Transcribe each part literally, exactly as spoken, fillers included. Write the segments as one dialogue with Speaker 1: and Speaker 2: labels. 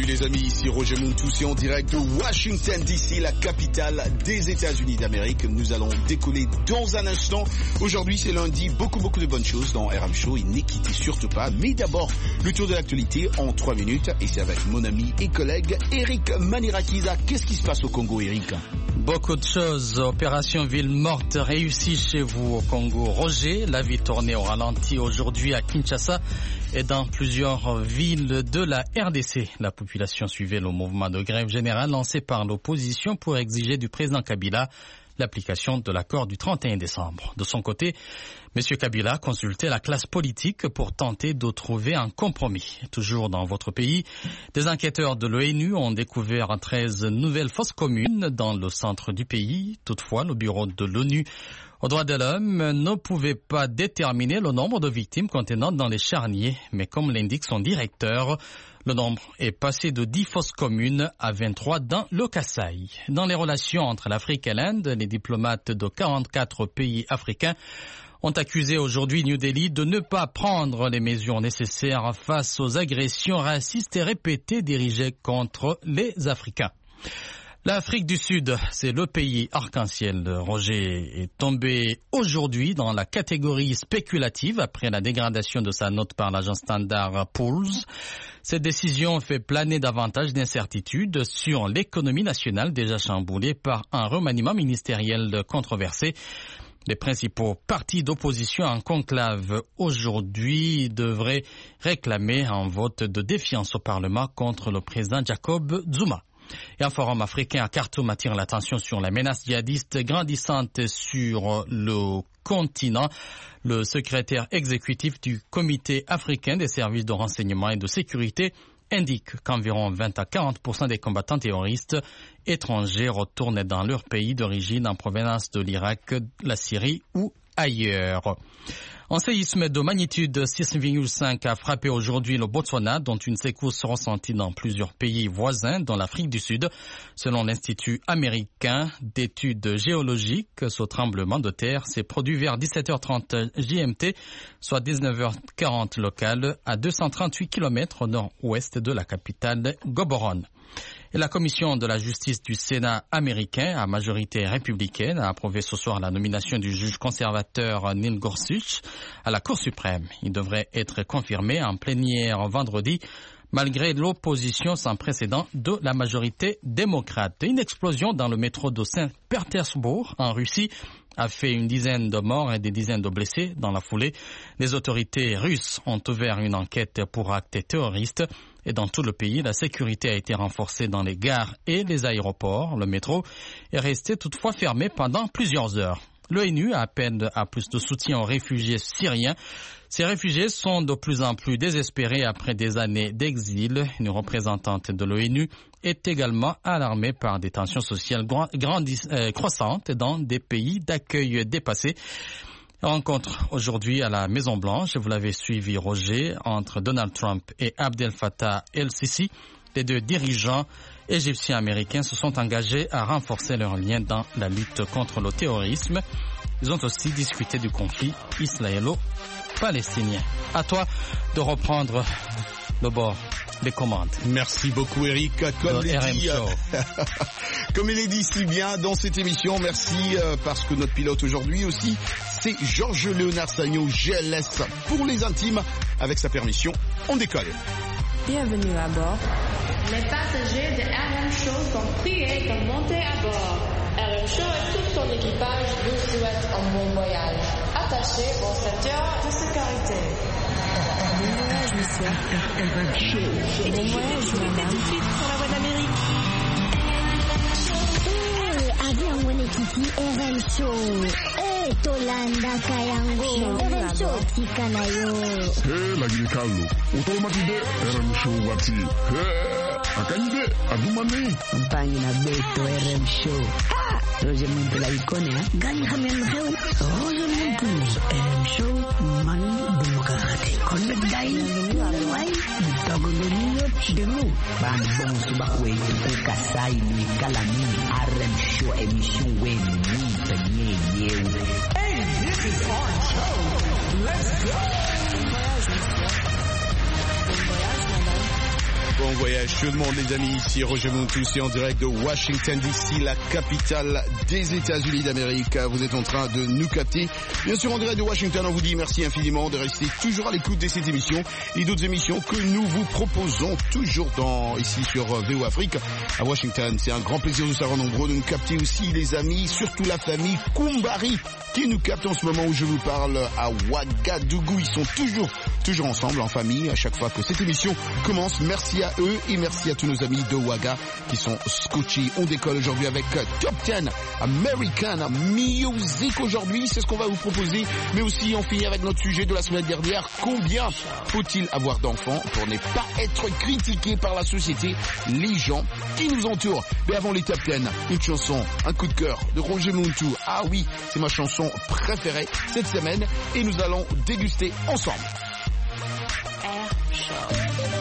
Speaker 1: Salut les amis, ici Roger Montoussi en direct de Washington D C, la capitale des États-Unis d'Amérique. Nous allons décoller dans un instant. Aujourd'hui c'est lundi, beaucoup beaucoup de bonnes choses dans R M Show et ne quittez surtout pas. Mais d'abord, le tour de l'actualité en trois minutes et c'est avec mon ami et collègue Eric Manirakiza. Qu'est-ce qui se passe au Congo, Eric?
Speaker 2: Beaucoup de choses. Opération Ville Morte réussie chez vous au Congo. Roger, la vie tournée au ralenti aujourd'hui à Kinshasa et dans plusieurs villes de la R D C. La population suivait le mouvement de grève générale lancé par l'opposition pour exiger du président Kabila l'application de l'accord du trente et un décembre. De son côté, M. Kabila consultait la classe politique pour tenter de trouver un compromis. Toujours dans votre pays, des enquêteurs de l'ONU ont découvert treize nouvelles fosses communes dans le centre du pays. Toutefois, le bureau de l'ONU aux droits de l'homme ne pouvait pas déterminer le nombre de victimes contenant dans les charniers, mais comme l'indique son directeur, le nombre est passé de dix fosses communes à vingt-trois dans le Kasaï. Dans les relations entre l'Afrique et l'Inde, les diplomates de quarante-quatre pays africains ont accusé aujourd'hui New Delhi de ne pas prendre les mesures nécessaires face aux agressions racistes et répétées dirigées contre les Africains. L'Afrique du Sud, c'est le pays arc-en-ciel. Roger est tombé aujourd'hui dans la catégorie spéculative après la dégradation de sa note par l'agence Standard and Poor's. Cette décision fait planer davantage d'incertitudes sur l'économie nationale déjà chamboulée par un remaniement ministériel controversé. Les principaux partis d'opposition en conclave aujourd'hui devraient réclamer un vote de défiance au Parlement contre le président Jacob Zuma. Et un forum africain à Khartoum attire l'attention sur la menace djihadiste grandissante sur le continent. Le secrétaire exécutif du Comité africain des services de renseignement et de sécurité indique qu'environ vingt à quarante pour cent des combattants terroristes étrangers retournent dans leur pays d'origine en provenance de l'Irak, la Syrie ou ailleurs. Un séisme de magnitude six virgule cinq a frappé aujourd'hui le Botswana, dont une secousse ressentie dans plusieurs pays voisins, dont l'Afrique du Sud. Selon l'Institut américain d'études géologiques, ce tremblement de terre s'est produit vers dix-sept heures trente J M T, soit dix-neuf heures quarante locales, à deux cent trente-huit kilomètres au nord-ouest de la capitale Gaborone. Et la commission de la justice du Sénat américain, à majorité républicaine, a approuvé ce soir la nomination du juge conservateur Neil Gorsuch à la Cour suprême. Il devrait être confirmé en plénière vendredi, malgré l'opposition sans précédent de la majorité démocrate. Une explosion dans le métro de Saint-Pétersbourg, en Russie, a fait une dizaine de morts et des dizaines de blessés dans la foulée. Les autorités russes ont ouvert une enquête pour actes terroristes. Et dans tout le pays, la sécurité a été renforcée dans les gares et les aéroports. Le métro est resté toutefois fermé pendant plusieurs heures. L'ONU appelle à plus de soutien aux réfugiés syriens. Ces réfugiés sont de plus en plus désespérés après des années d'exil. Une représentante de l'ONU est également alarmée par des tensions sociales grandis- euh, croissantes dans des pays d'accueil dépassés. Rencontre aujourd'hui à la Maison-Blanche, vous l'avez suivi Roger, entre Donald Trump et Abdel Fattah el-Sisi. Les deux dirigeants égyptiens américains se sont engagés à renforcer leurs liens dans la lutte contre le terrorisme. Ils ont aussi discuté du conflit israélo-palestinien. À toi de reprendre le bord des commandes.
Speaker 1: Merci beaucoup Eric. Comme il dit, comme il est dit si bien dans cette émission, merci euh, parce que notre pilote aujourd'hui aussi, c'est Georges Léonard Sagno, G L S pour les intimes. Avec sa permission, on décolle.
Speaker 3: Bienvenue à bord.
Speaker 4: Les passagers de R M Show sont priés de monter à bord. R M Show et tout son équipage vous souhaitent un bon voyage. Attachez vos ceintures de sécurité.
Speaker 3: Bon voyage, monsieur. R M Show. Bon voyage, madame. Tout de suite sur la voie d'Amérique.
Speaker 5: Avion Wenekiti R M Show. Eh, Tolanda Kayango. R M Show Tikanayo.
Speaker 6: Eh, lagi Carlo. Automatide R M Show wati. Eh, akanyide adumani.
Speaker 7: Mpangi na beto R M Show. Ah, Roger Muntula ikone ha.
Speaker 5: Gani khamem reu.
Speaker 7: Roger Muntula R M Show manu demokrati. Konde dai. Wai. Tagoloniyo denu. Ban bon subakwe ku kasai ni kalami R M Show emission when we tanye yewu.
Speaker 8: Hey, this is our show. Let's go.
Speaker 3: Bon voyage, monsieur. Bon voyage, madame.
Speaker 1: Bon voyage tout le monde les amis, ici Roger Montou, c'est en direct de Washington D C, la capitale des États-Unis d'Amérique. Vous êtes en train de nous capter. Bien sûr en direct de Washington, on vous dit merci infiniment de rester toujours à l'écoute de cette émission et d'autres émissions que nous vous proposons toujours dans ici sur V O Afrique à Washington. C'est un grand plaisir de savoir nombreux de nous capter aussi les amis, surtout la famille Kumbari qui nous capte en ce moment où je vous parle à Ouagadougou. Ils sont toujours, toujours ensemble en famille à chaque fois que cette émission commence. Merci à eux et merci à tous nos amis de Ouaga qui sont scotchés. On décolle aujourd'hui avec Top dix American Music aujourd'hui, c'est ce qu'on va vous proposer. Mais aussi on finit avec notre sujet de la semaine dernière. Combien faut-il avoir d'enfants pour ne pas être critiqué par la société, les gens qui nous entourent? Mais avant les Top dix, une chanson, un coup de cœur de Roger Montou. Ah oui, c'est ma chanson préférée cette semaine et nous allons déguster ensemble.
Speaker 3: Air Show.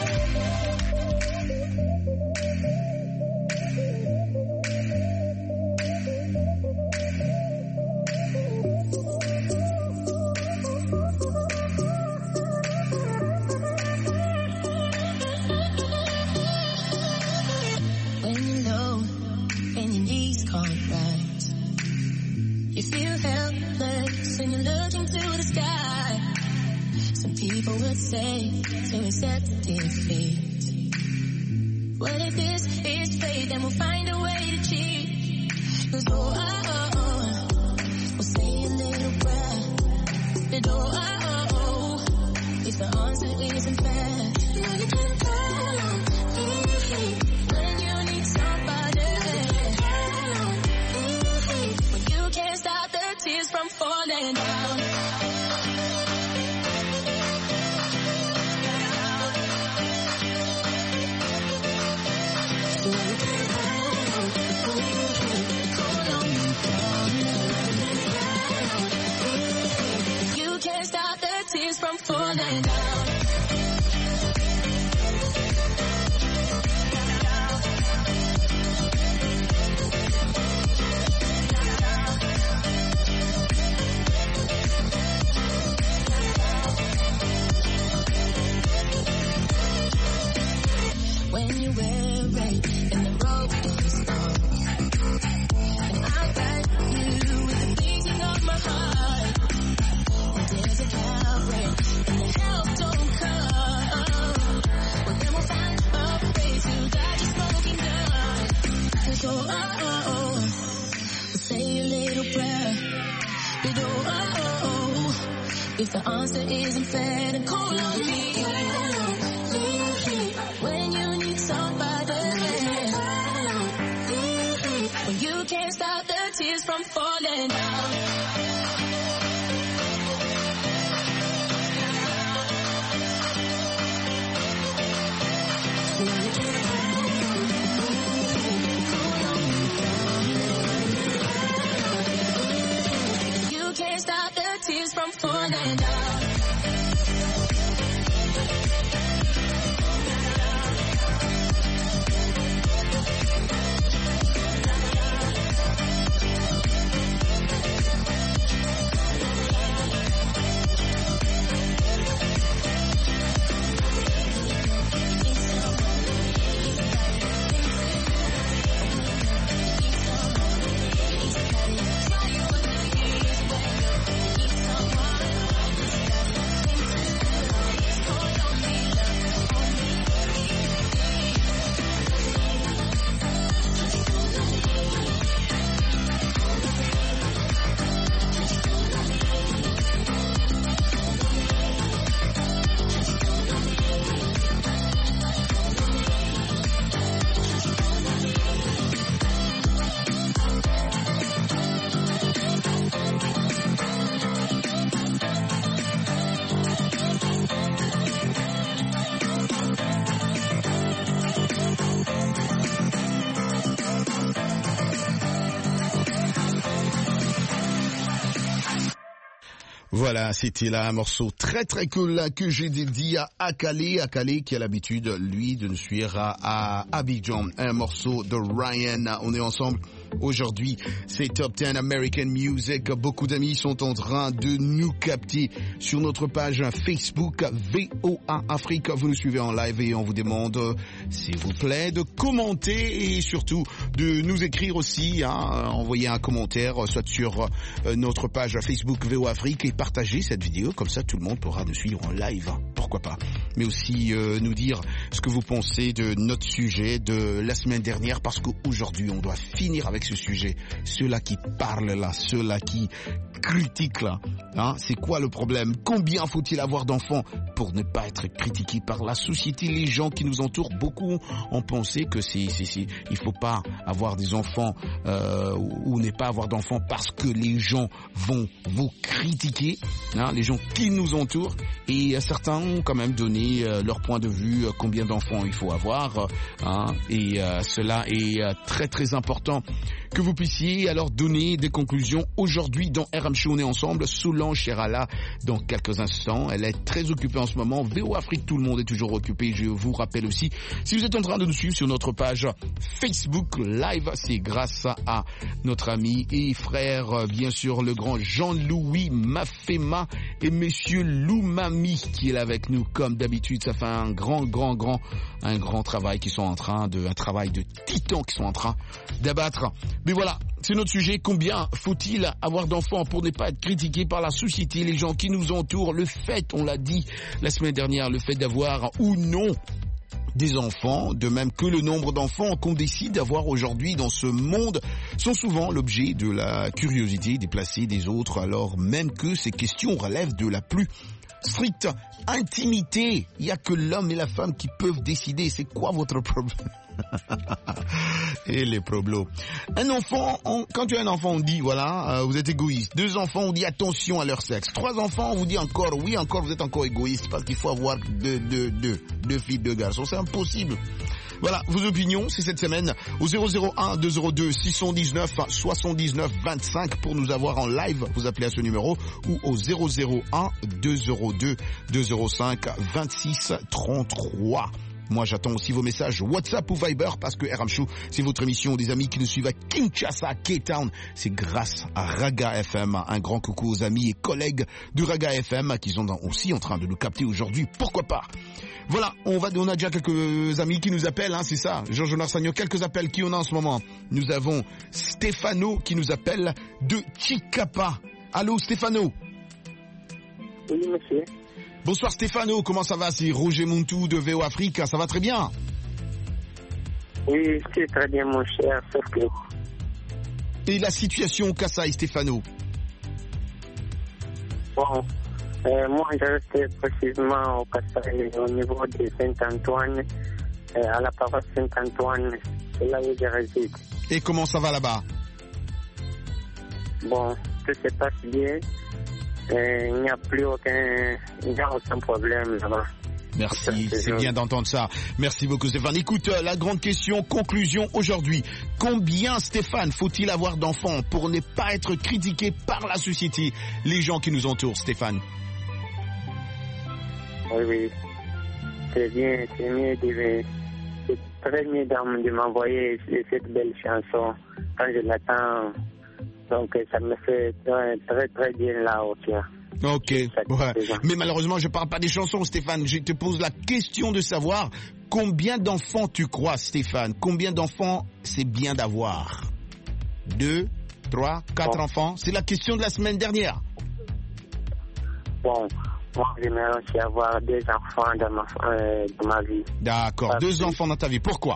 Speaker 9: People would say to accept defeat. What if this is fate? Then we'll find a way to cheat. 'Cause oh, oh, oh, we'll say a little prayer. But oh, oh, oh, if the answer isn't fair, no, you can call on me when you need somebody. When you can't stop the tears from falling down. You can't stop the tears from falling down. When you wear red and the road is long, and I got you with the beating of my heart. And there's a coward and the help don't come. Well, then we'll find a way to dodge a smoking gun. 'Cause oh, oh, oh, oh, we'll say a little prayer. But oh, oh, oh, oh, if the answer isn't fair, then call on me. When you need somebody, when you can't stop the tears from falling down. You can't stop the tears from falling down.
Speaker 1: Voilà, c'était là un morceau très très cool là, que j'ai dédié à Akale, Akale qui a l'habitude, lui, de nous suivre à, à Abidjan. Un morceau de Ryan, on est ensemble Aujourd'hui, c'est Top dix American Music. Beaucoup d'amis sont en train de nous capter sur notre page Facebook V O A Afrique. Vous nous suivez en live et on vous demande, s'il vous plaît, de commenter et surtout de nous écrire aussi, hein, envoyer un commentaire soit sur notre page Facebook V O A Afrique et partager cette vidéo. Comme ça, tout le monde pourra nous suivre en live. Pourquoi pas. Mais aussi euh, nous dire ce que vous pensez de notre sujet de la semaine dernière, parce qu'aujourd'hui, on doit finir avec ce sujet. Ceux-là qui parlent là, ceux-là qui critiquent là, hein, c'est quoi le problème? Combien faut-il avoir d'enfants pour ne pas être critiqué par la société? Les gens qui nous entourent, beaucoup ont pensé que c'est, c'est, c'est, il faut pas avoir des enfants euh, ou ne pas avoir d'enfants parce que les gens vont vous critiquer, hein, les gens qui nous entourent. Et euh, certains ont quand même donné euh, leur point de vue, euh, combien d'enfants il faut avoir, hein, et euh, cela est euh, très très important que vous puissiez alors donner des conclusions. Aujourd'hui dans R M Show, on est ensemble. Solange sera là dans quelques instants. Elle est très occupée en ce moment. V O A Afrique, tout le monde est toujours occupé. Je vous rappelle aussi, si vous êtes en train de nous suivre sur notre page Facebook Live, c'est grâce à notre ami et frère, bien sûr, le grand Jean-Louis Mafema et Monsieur Loumami qui est là avec nous comme d'habitude. Ça fait un grand, grand, grand, un grand travail qui sont en train de, un travail de titan qui sont en train d'abattre. Mais voilà, c'est notre sujet. Combien faut-il avoir d'enfants pour ne pas être critiqué par la société, les gens qui nous entourent? Le fait, on l'a dit la semaine dernière, le fait d'avoir ou non des enfants, de même que le nombre d'enfants qu'on décide d'avoir aujourd'hui dans ce monde, sont souvent l'objet de la curiosité déplacée des autres, alors même que ces questions relèvent de la plus stricte intimité. Il n'y a que l'homme et la femme qui peuvent décider. C'est quoi votre problème? Et les problèmes. Un enfant, on, quand tu as un enfant, on dit, voilà, euh, vous êtes égoïste. Deux enfants, on dit attention à leur sexe. Trois enfants, on vous dit encore, oui, encore, vous êtes encore égoïste parce qu'il faut avoir deux, deux, deux, deux filles, deux garçons. C'est impossible. Voilà, vos opinions, c'est cette semaine au zéro zéro un deux zéro deux six cent dix-neuf soixante-dix-neuf vingt-cinq pour nous avoir en live. Vous appelez à ce numéro ou au zéro zéro un deux zéro deux deux zéro cinq vingt-six trente-trois. Moi, j'attends aussi vos messages WhatsApp ou Viber parce que R M Show, c'est votre émission. Des amis qui nous suivent à Kinshasa, K-Town, c'est grâce à Raga F M. Un grand coucou aux amis et collègues de Raga F M qui sont aussi en train de nous capter aujourd'hui. Pourquoi pas? Voilà, on va, on a déjà quelques amis qui nous appellent, hein, c'est ça. Georges Narsagno, quelques appels qui on a en ce moment. Nous avons Stéphano qui nous appelle de Chikapa. Allô, Stéphano?
Speaker 10: Oui, monsieur.
Speaker 1: Bonsoir Stéphano, comment ça va? C'est Roger Montou de V O A Afrique, ça va très bien?
Speaker 10: Oui, c'est très bien mon cher, sauf que...
Speaker 1: Et la situation au Kasaï, Stéphano?
Speaker 10: Bon, euh, moi je reste précisément au Kasaï, au niveau de Saint-Antoine, euh, à la paroisse Saint-Antoine, c'est là où je réside.
Speaker 1: Et comment ça va là-bas?
Speaker 10: Bon, tout se passe bien. Euh, il n'y a plus aucun, il n'y a aucun problème là-bas.
Speaker 1: Merci, c'est bien d'entendre ça. Merci beaucoup Stéphane. Écoute, la grande question, conclusion aujourd'hui. Combien, Stéphane, faut-il avoir d'enfants pour ne pas être critiqué par la société, les gens qui nous entourent, Stéphane?
Speaker 10: Oui, oui. C'est bien, c'est mieux de, c'est très mieux de m'envoyer cette belle chanson quand je l'attends. Donc ça me fait très très, très bien là au tien.
Speaker 1: Ok, ouais. Mais malheureusement je parle pas des chansons Stéphane, je te pose la question de savoir combien d'enfants tu crois Stéphane, combien d'enfants c'est bien d'avoir? Deux, trois, quatre bon. enfants, c'est la question de la semaine dernière.
Speaker 10: Bon, moi j'aimerais aussi avoir deux enfants dans ma, euh, dans ma vie.
Speaker 1: D'accord, Parce deux que... enfants dans ta vie, pourquoi?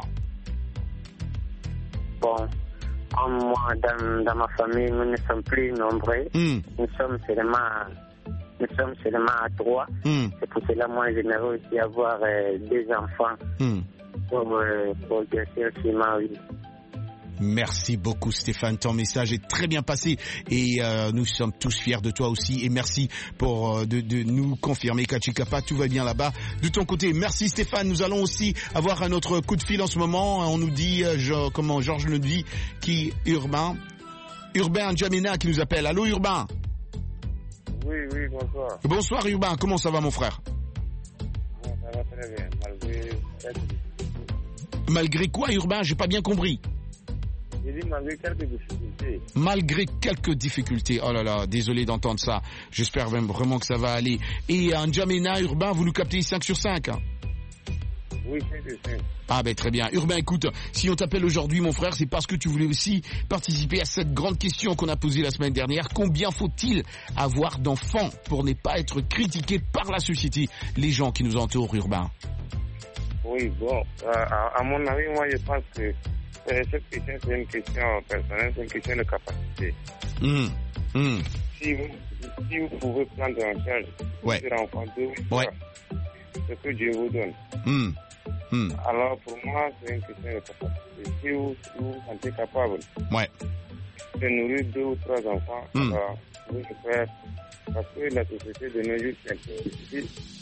Speaker 10: Bon, comme moi, dans, dans ma famille, nous ne sommes plus nombreux. Mm. Nous sommes seulement, nous sommes seulement à trois. Mm. C'est pour cela, moi, j'aimerais aussi avoir euh, deux enfants mm. pour, euh, pour exercer aussi ma vie.
Speaker 1: Merci beaucoup Stéphane, ton message est très bien passé et euh, nous sommes tous fiers de toi aussi et merci pour euh, de, de nous confirmer qu'à Chikapa tout va bien là-bas de ton côté. Merci Stéphane, nous allons aussi avoir un autre coup de fil en ce moment. On nous dit, euh, je, comment Georges nous dit, qui Urbain, Urbain Djamena qui nous appelle. Allô Urbain?
Speaker 11: Oui, oui, bonsoir.
Speaker 1: Bonsoir Urbain, comment ça va mon frère?
Speaker 11: Bon, ça va très bien, malgré...
Speaker 1: Malgré quoi Urbain? J'ai pas bien compris.
Speaker 11: J'ai dit malgré quelques difficultés.
Speaker 1: Malgré quelques difficultés. Oh là là, désolé d'entendre ça. J'espère vraiment que ça va aller. Et en N'Djamena, Urbain, vous nous captez cinq sur cinq, hein?
Speaker 11: Oui, cinq sur cinq.
Speaker 1: Ah ben très bien. Urbain, écoute, si on t'appelle aujourd'hui, mon frère, c'est parce que tu voulais aussi participer à cette grande question qu'on a posée la semaine dernière. Combien faut-il avoir d'enfants pour ne pas être critiqué par la société, les gens qui nous entourent, Urbain?
Speaker 11: Oui, bon, euh, à, à mon avis, moi, je pense que euh, cette question, c'est une question personnelle, c'est une question de capacité.
Speaker 1: Mmh. Mmh.
Speaker 11: Si, vous, si vous pouvez prendre en charge
Speaker 1: ouais.
Speaker 11: votre enfant de
Speaker 1: ouais.
Speaker 11: ce que Dieu vous donne.
Speaker 1: Mmh. Mmh.
Speaker 11: Alors, pour moi, c'est une question de capacité. Si vous vous, vous sentez capable
Speaker 1: ouais.
Speaker 11: de nourrir deux ou trois enfants,
Speaker 1: mmh.
Speaker 11: alors vous le faire, parce que la société de nos jours, c'est un peu difficile.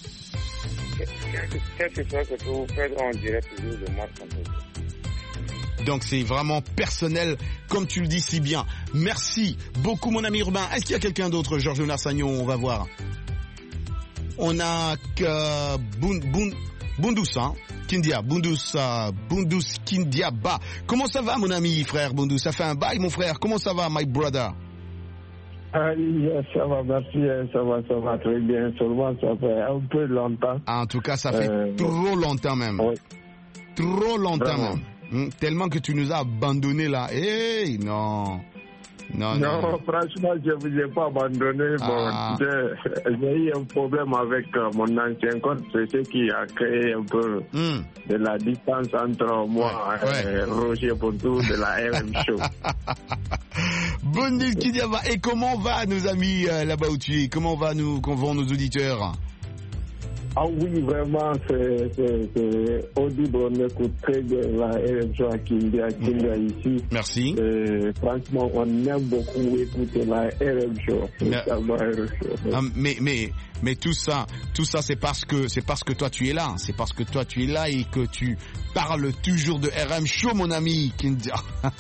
Speaker 11: Quel que soit ce que vous faites, on dirait toujours de moi contre.
Speaker 1: Donc c'est vraiment personnel, comme tu le dis si bien. Merci beaucoup, mon ami Urbain. Est-ce qu'il y a quelqu'un d'autre, Georges Narsagnon? On va voir. On a que Bund, Bund, Bundus, hein, Kindia, Bundus, uh, Bundus Kindiaba. Comment ça va, mon ami, frère Bundus? Ça fait un bail, mon frère. Comment ça va, my brother?
Speaker 12: Ah, yes, ça va, merci, ça va, ça va très bien. Seulement, ça fait un peu longtemps.
Speaker 1: En tout cas, ça fait euh, trop longtemps même.
Speaker 12: Oui.
Speaker 1: Trop longtemps
Speaker 12: Vraiment.
Speaker 1: même. Hum, tellement que tu nous as abandonnés là. Hey, non. Non,
Speaker 12: non,
Speaker 1: non.
Speaker 12: franchement, je ne vous ai pas abandonné.
Speaker 1: Ah.
Speaker 12: Bon, j'ai eu un problème avec euh, mon ancien compte. C'est ce qui a créé un peu
Speaker 1: mm.
Speaker 12: de la distance entre moi
Speaker 1: ouais,
Speaker 12: et
Speaker 1: ouais.
Speaker 12: Roger Pontou de la R M Show.
Speaker 1: Bonne nuit, Kidiaba. Et comment va nos amis euh, là-bas où tu es? Comment va nous, comment vont nos auditeurs?
Speaker 12: Ah oui, vraiment, c'est, c'est, c'est audible, on écoute très bien la R M Show à Kindia, Kindia mmh. ici.
Speaker 1: Merci.
Speaker 12: Et franchement, on aime beaucoup écouter la R M Show.
Speaker 1: Mais,
Speaker 12: R M Show.
Speaker 1: Ah, mais, mais, mais tout ça, tout ça, c'est parce que, c'est parce que toi tu es là. C'est parce que toi tu es là et que tu parles toujours de R M Show, mon ami Kindia.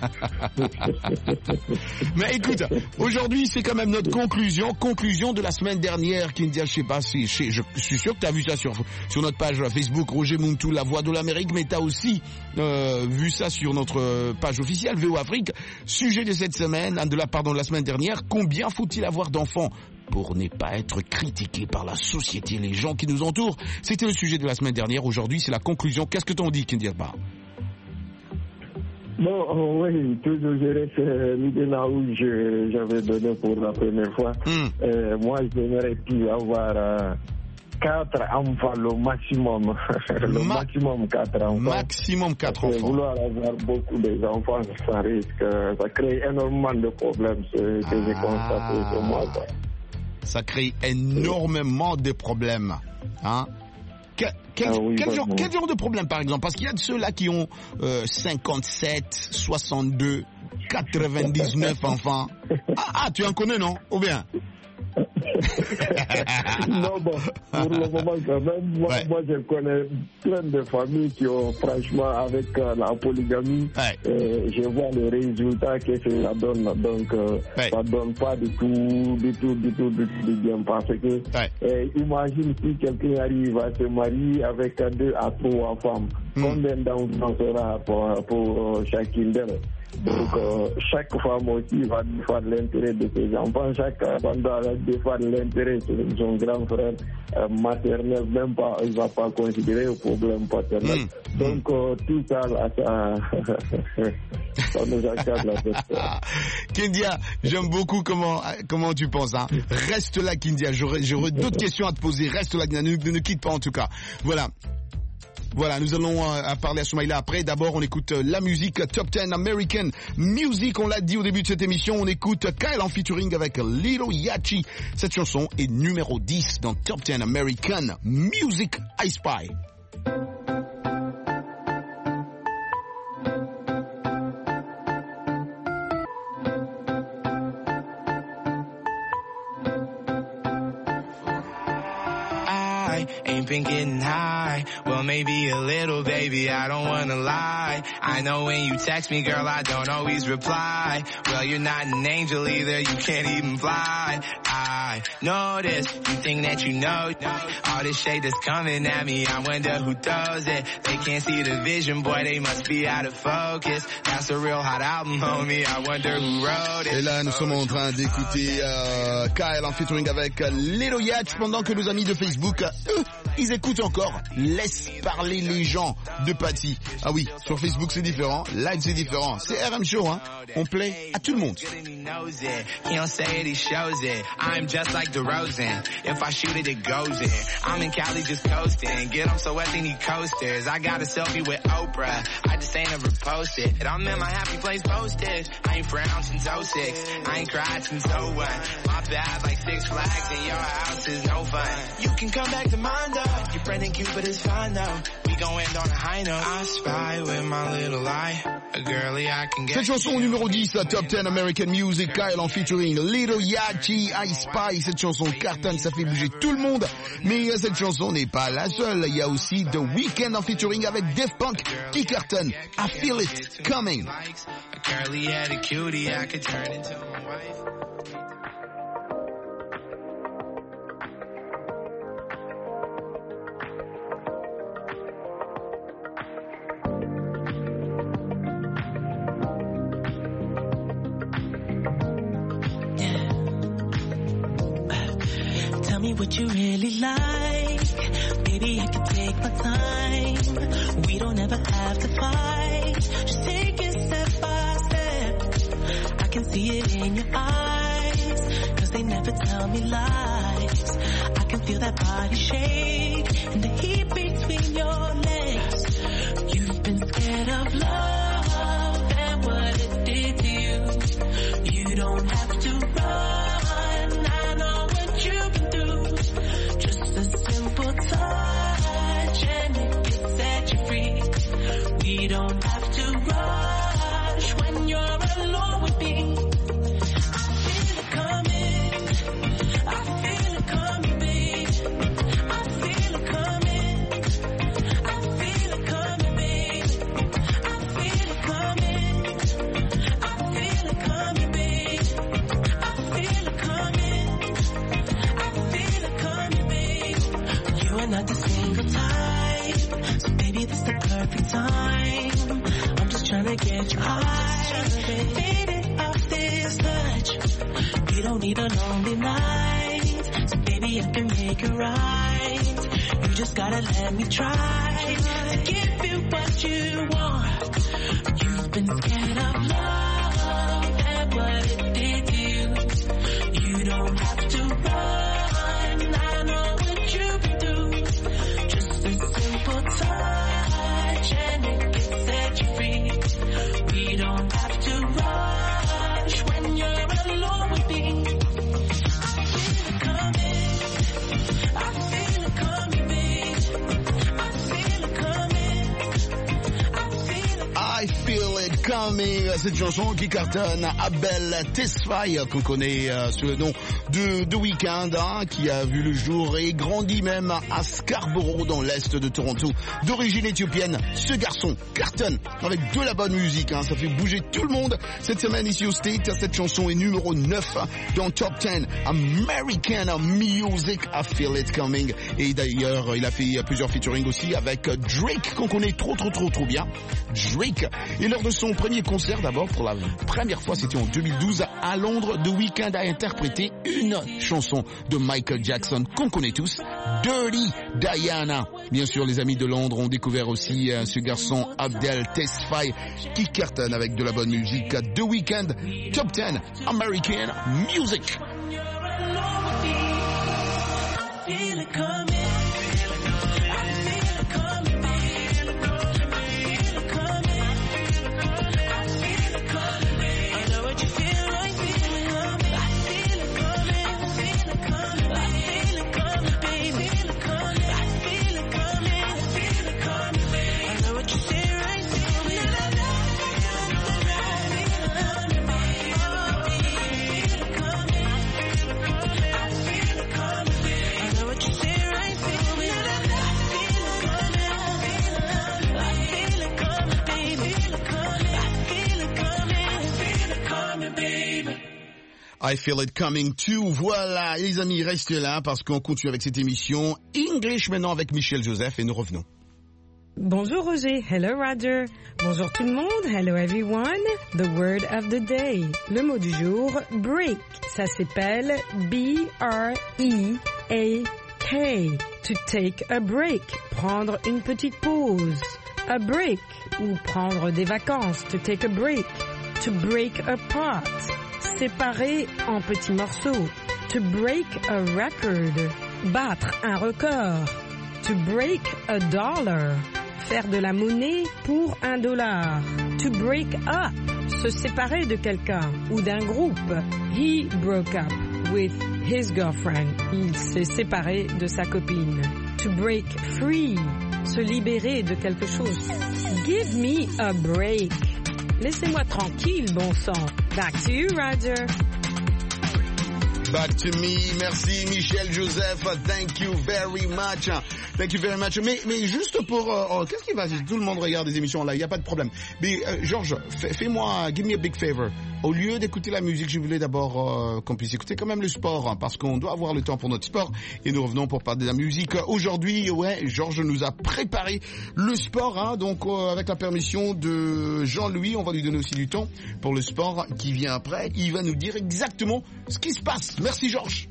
Speaker 1: Mais écoute, aujourd'hui, c'est quand même notre conclusion, conclusion de la semaine dernière, Kindia. Je sais pas si, je, je suis sûr que tu as vu ça sur, sur notre page Facebook, Roger Muntu, La Voix de l'Amérique, mais tu as aussi euh, vu ça sur notre page officielle, V O Afrique. Sujet de cette semaine, de la, pardon, de la semaine dernière, combien faut-il avoir d'enfants pour ne pas être critiqué par la société, les gens qui nous entourent? C'était le sujet de la semaine dernière. Aujourd'hui, c'est la conclusion. Qu'est-ce que t'en dis, Kindiaba?
Speaker 12: Bon, oh oui, toujours je reste l'idée là où je, j'avais donné pour la première fois. Mm. Euh, moi, j'aimerais plus avoir euh, quatre enfants, le maximum. le Ma- maximum quatre enfants.
Speaker 1: Maximum quatre
Speaker 12: Parce
Speaker 1: enfants.
Speaker 12: Vouloir avoir beaucoup d'enfants, ça risque, ça crée énormément de problèmes, ce que ah. j'ai constaté pour moi. Quoi.
Speaker 1: Ça crée énormément de problèmes. Hein? Que, quel, ah oui, quel, genre, quel genre de problème, par exemple? Parce qu'il y a de ceux-là qui ont euh, cinquante-sept, soixante-deux, quatre-vingt-dix-neuf enfants. Ah, ah, tu en connais, non? Ou bien?
Speaker 12: Non, bon, pour le moment, quand même, moi, ouais. moi, je connais plein de familles qui ont, franchement, avec euh, la polygamie, ouais. euh, je vois le résultat que ça donne. Donc, euh, ouais. ça donne pas du tout, du tout, du tout, du tout bien. Parce que, ouais. euh, imagine si quelqu'un arrive à se marier avec deux à trois femmes, mm. combien d'enfants sera pour, pour euh, chacune d'elles? Donc, euh, chaque femme aussi va défendre l'intérêt de ses enfants, chaque femme doit défendre l'intérêt de son grand frère euh, maternel, même pas, il ne va pas considérer le problème paternel. Mmh. Donc, euh, tout ça, là, ça, ça nous accable la tête.
Speaker 1: Kindia, j'aime beaucoup comment, comment tu penses. Hein. Reste là, Kindia, j'aurais, j'aurais d'autres questions à te poser. Reste là, ne, ne, ne quitte pas en tout cas. Voilà. Voilà, nous allons euh, parler à Soumaïla après. D'abord, on écoute euh, la musique Top dix American Music. On l'a dit au début de cette émission. On écoute Kyle en featuring avec Little Yachty. Cette chanson est numéro dix dans Top dix American Music. I Spy.
Speaker 13: I ain't been getting high. Well, maybe a little, baby, I don't wanna lie. I know when you text me, girl, I don't always reply. Well, you're not an angel either, you can't even fly. I know this, you think that you know all this shade that's coming at me, I wonder who does it. They can't see the vision, boy, they must be out of focus. That's a real hot album, homie, I wonder who wrote it.
Speaker 1: Et là, nous sommes en train d'écouter euh, Kyle en featuring avec euh, Lil Yachty, pendant que nos amis de Facebook, euh, eux, ils écoutent encore Laisse parler les gens de Patty. Ah oui, sur Facebook c'est différent, live c'est différent, c'est R M Show, hein. On play à tout le monde.
Speaker 13: He don't say it, he shows it. I'm just like DeRozan. If I shoot it, it goes in. I'm in Cali just coasting. Get them so wet they need coasters. I got a selfie with Oprah. I just ain't ever posted. I'm in my happy place posted. I ain't frowned since oh six. I ain't cried since oh one. My bad like Six Flags and your house is no fun. You can come back to mine though. Your friend and Cupid is fine though. We gon' end on a high note. I spy with my little eye. A girly I can get.
Speaker 1: Cette chanson numéro dix, Top dix American Music, Kyle en featuring Lil Yachty, I Spy. Cette chanson cartonne, ça fait bouger tout le monde. Mais cette chanson n'est pas la seule. Il y a aussi The Weeknd en featuring avec Daft Punk qui cartonne. I Feel It Coming.
Speaker 13: A curly head, a cutie, I could turn into a wife.
Speaker 14: Tell me what you really like. Baby, I can take my time. We don't ever have to fight. Just take it step by step. I can see it in your eyes, cause they never tell me lies. I can feel that body shake and the heat between your legs. You've been scared of love and what it did to you. You don't have to run. Touch and it can set you free. We don't have to rush when you're alone with me. I feel it coming. I feel it coming, babe. I feel it coming. I feel it coming, babe. I feel it coming. I feel it coming, babe. I feel it coming. I feel it coming, babe. You are not the single type, so baby this the perfect time. I'm just trying to get you high, faded off this touch. You don't need a lonely night, so baby I can make it right. You just gotta let me try to give you what you want. You've been scared of love and what it did to you. You don't have to run, I know what you've been through. Just a simple touch and it can set you free. We don't have to rush when you're alone with me. I feel it coming. I feel it coming, babe. I feel it coming. I feel it.
Speaker 1: I Feel It Coming, cette chanson qui cartonne. Abel Tesfaye, qu'on connaît euh, sous le nom de The Weeknd, hein, qui a vu le jour et grandi même à Scarborough dans l'est de Toronto. D'origine éthiopienne, ce garçon cartonne avec de la bonne musique, hein, ça fait bouger tout le monde. Cette semaine ici au State, cette chanson est numéro neuf dans Top dix American Music, I Feel It Coming. Et d'ailleurs, il a fait plusieurs featuring aussi avec Drake, qu'on connaît trop trop trop trop bien. Drake. Et lors de son premier concert, d'abord, pour la première fois, c'était en deux mille douze, à Londres, The Weeknd a interprété une chanson de Michael Jackson qu'on connaît tous, Dirty Diana. Bien sûr, les amis de Londres ont découvert aussi euh, ce garçon Abdel Tesfaye qui cartonne avec de la bonne musique. The Weeknd, Top dix American Music.
Speaker 14: Feel it coming. Right
Speaker 1: I feel it coming too. Voilà, les amis, restez là parce qu'on continue avec cette émission English maintenant avec Michel Joseph et nous revenons.
Speaker 15: Bonjour Roger, hello Roger. Bonjour tout le monde, hello everyone. The word of the day. Le mot du jour, break. Ça s'appelle B R E A K. To take a break. Prendre une petite pause. A break. Ou prendre des vacances. To take a break. To break apart. Séparer en petits morceaux. To break a record. Battre un record. To break a dollar. Faire de la monnaie pour un dollar. To break up. Se séparer de quelqu'un ou d'un groupe. He broke up with his girlfriend. Il s'est séparé de sa copine. To break free. Se libérer de quelque chose. Give me a break. Laissez-moi tranquille, bon sang. Back to you, Roger.
Speaker 1: Back to me. Merci Michel Joseph. Thank you very much. Thank you very much. Mais, mais juste pour... Euh, oh, qu'est-ce qui va? Tout le monde regarde des émissions là, il n'y a pas de problème. Mais euh, Georges, fais-moi... Give me a big favor. Au lieu d'écouter la musique, je voulais d'abord euh, qu'on puisse écouter quand même le sport, hein, parce qu'on doit avoir le temps pour notre sport. Et nous revenons pour parler de la musique. Aujourd'hui, ouais, Georges nous a préparé le sport. Hein, donc, euh, avec la permission de Jean-Louis, on va lui donner aussi du temps pour le sport qui vient après. Il va nous dire exactement ce qui se passe. Merci Georges.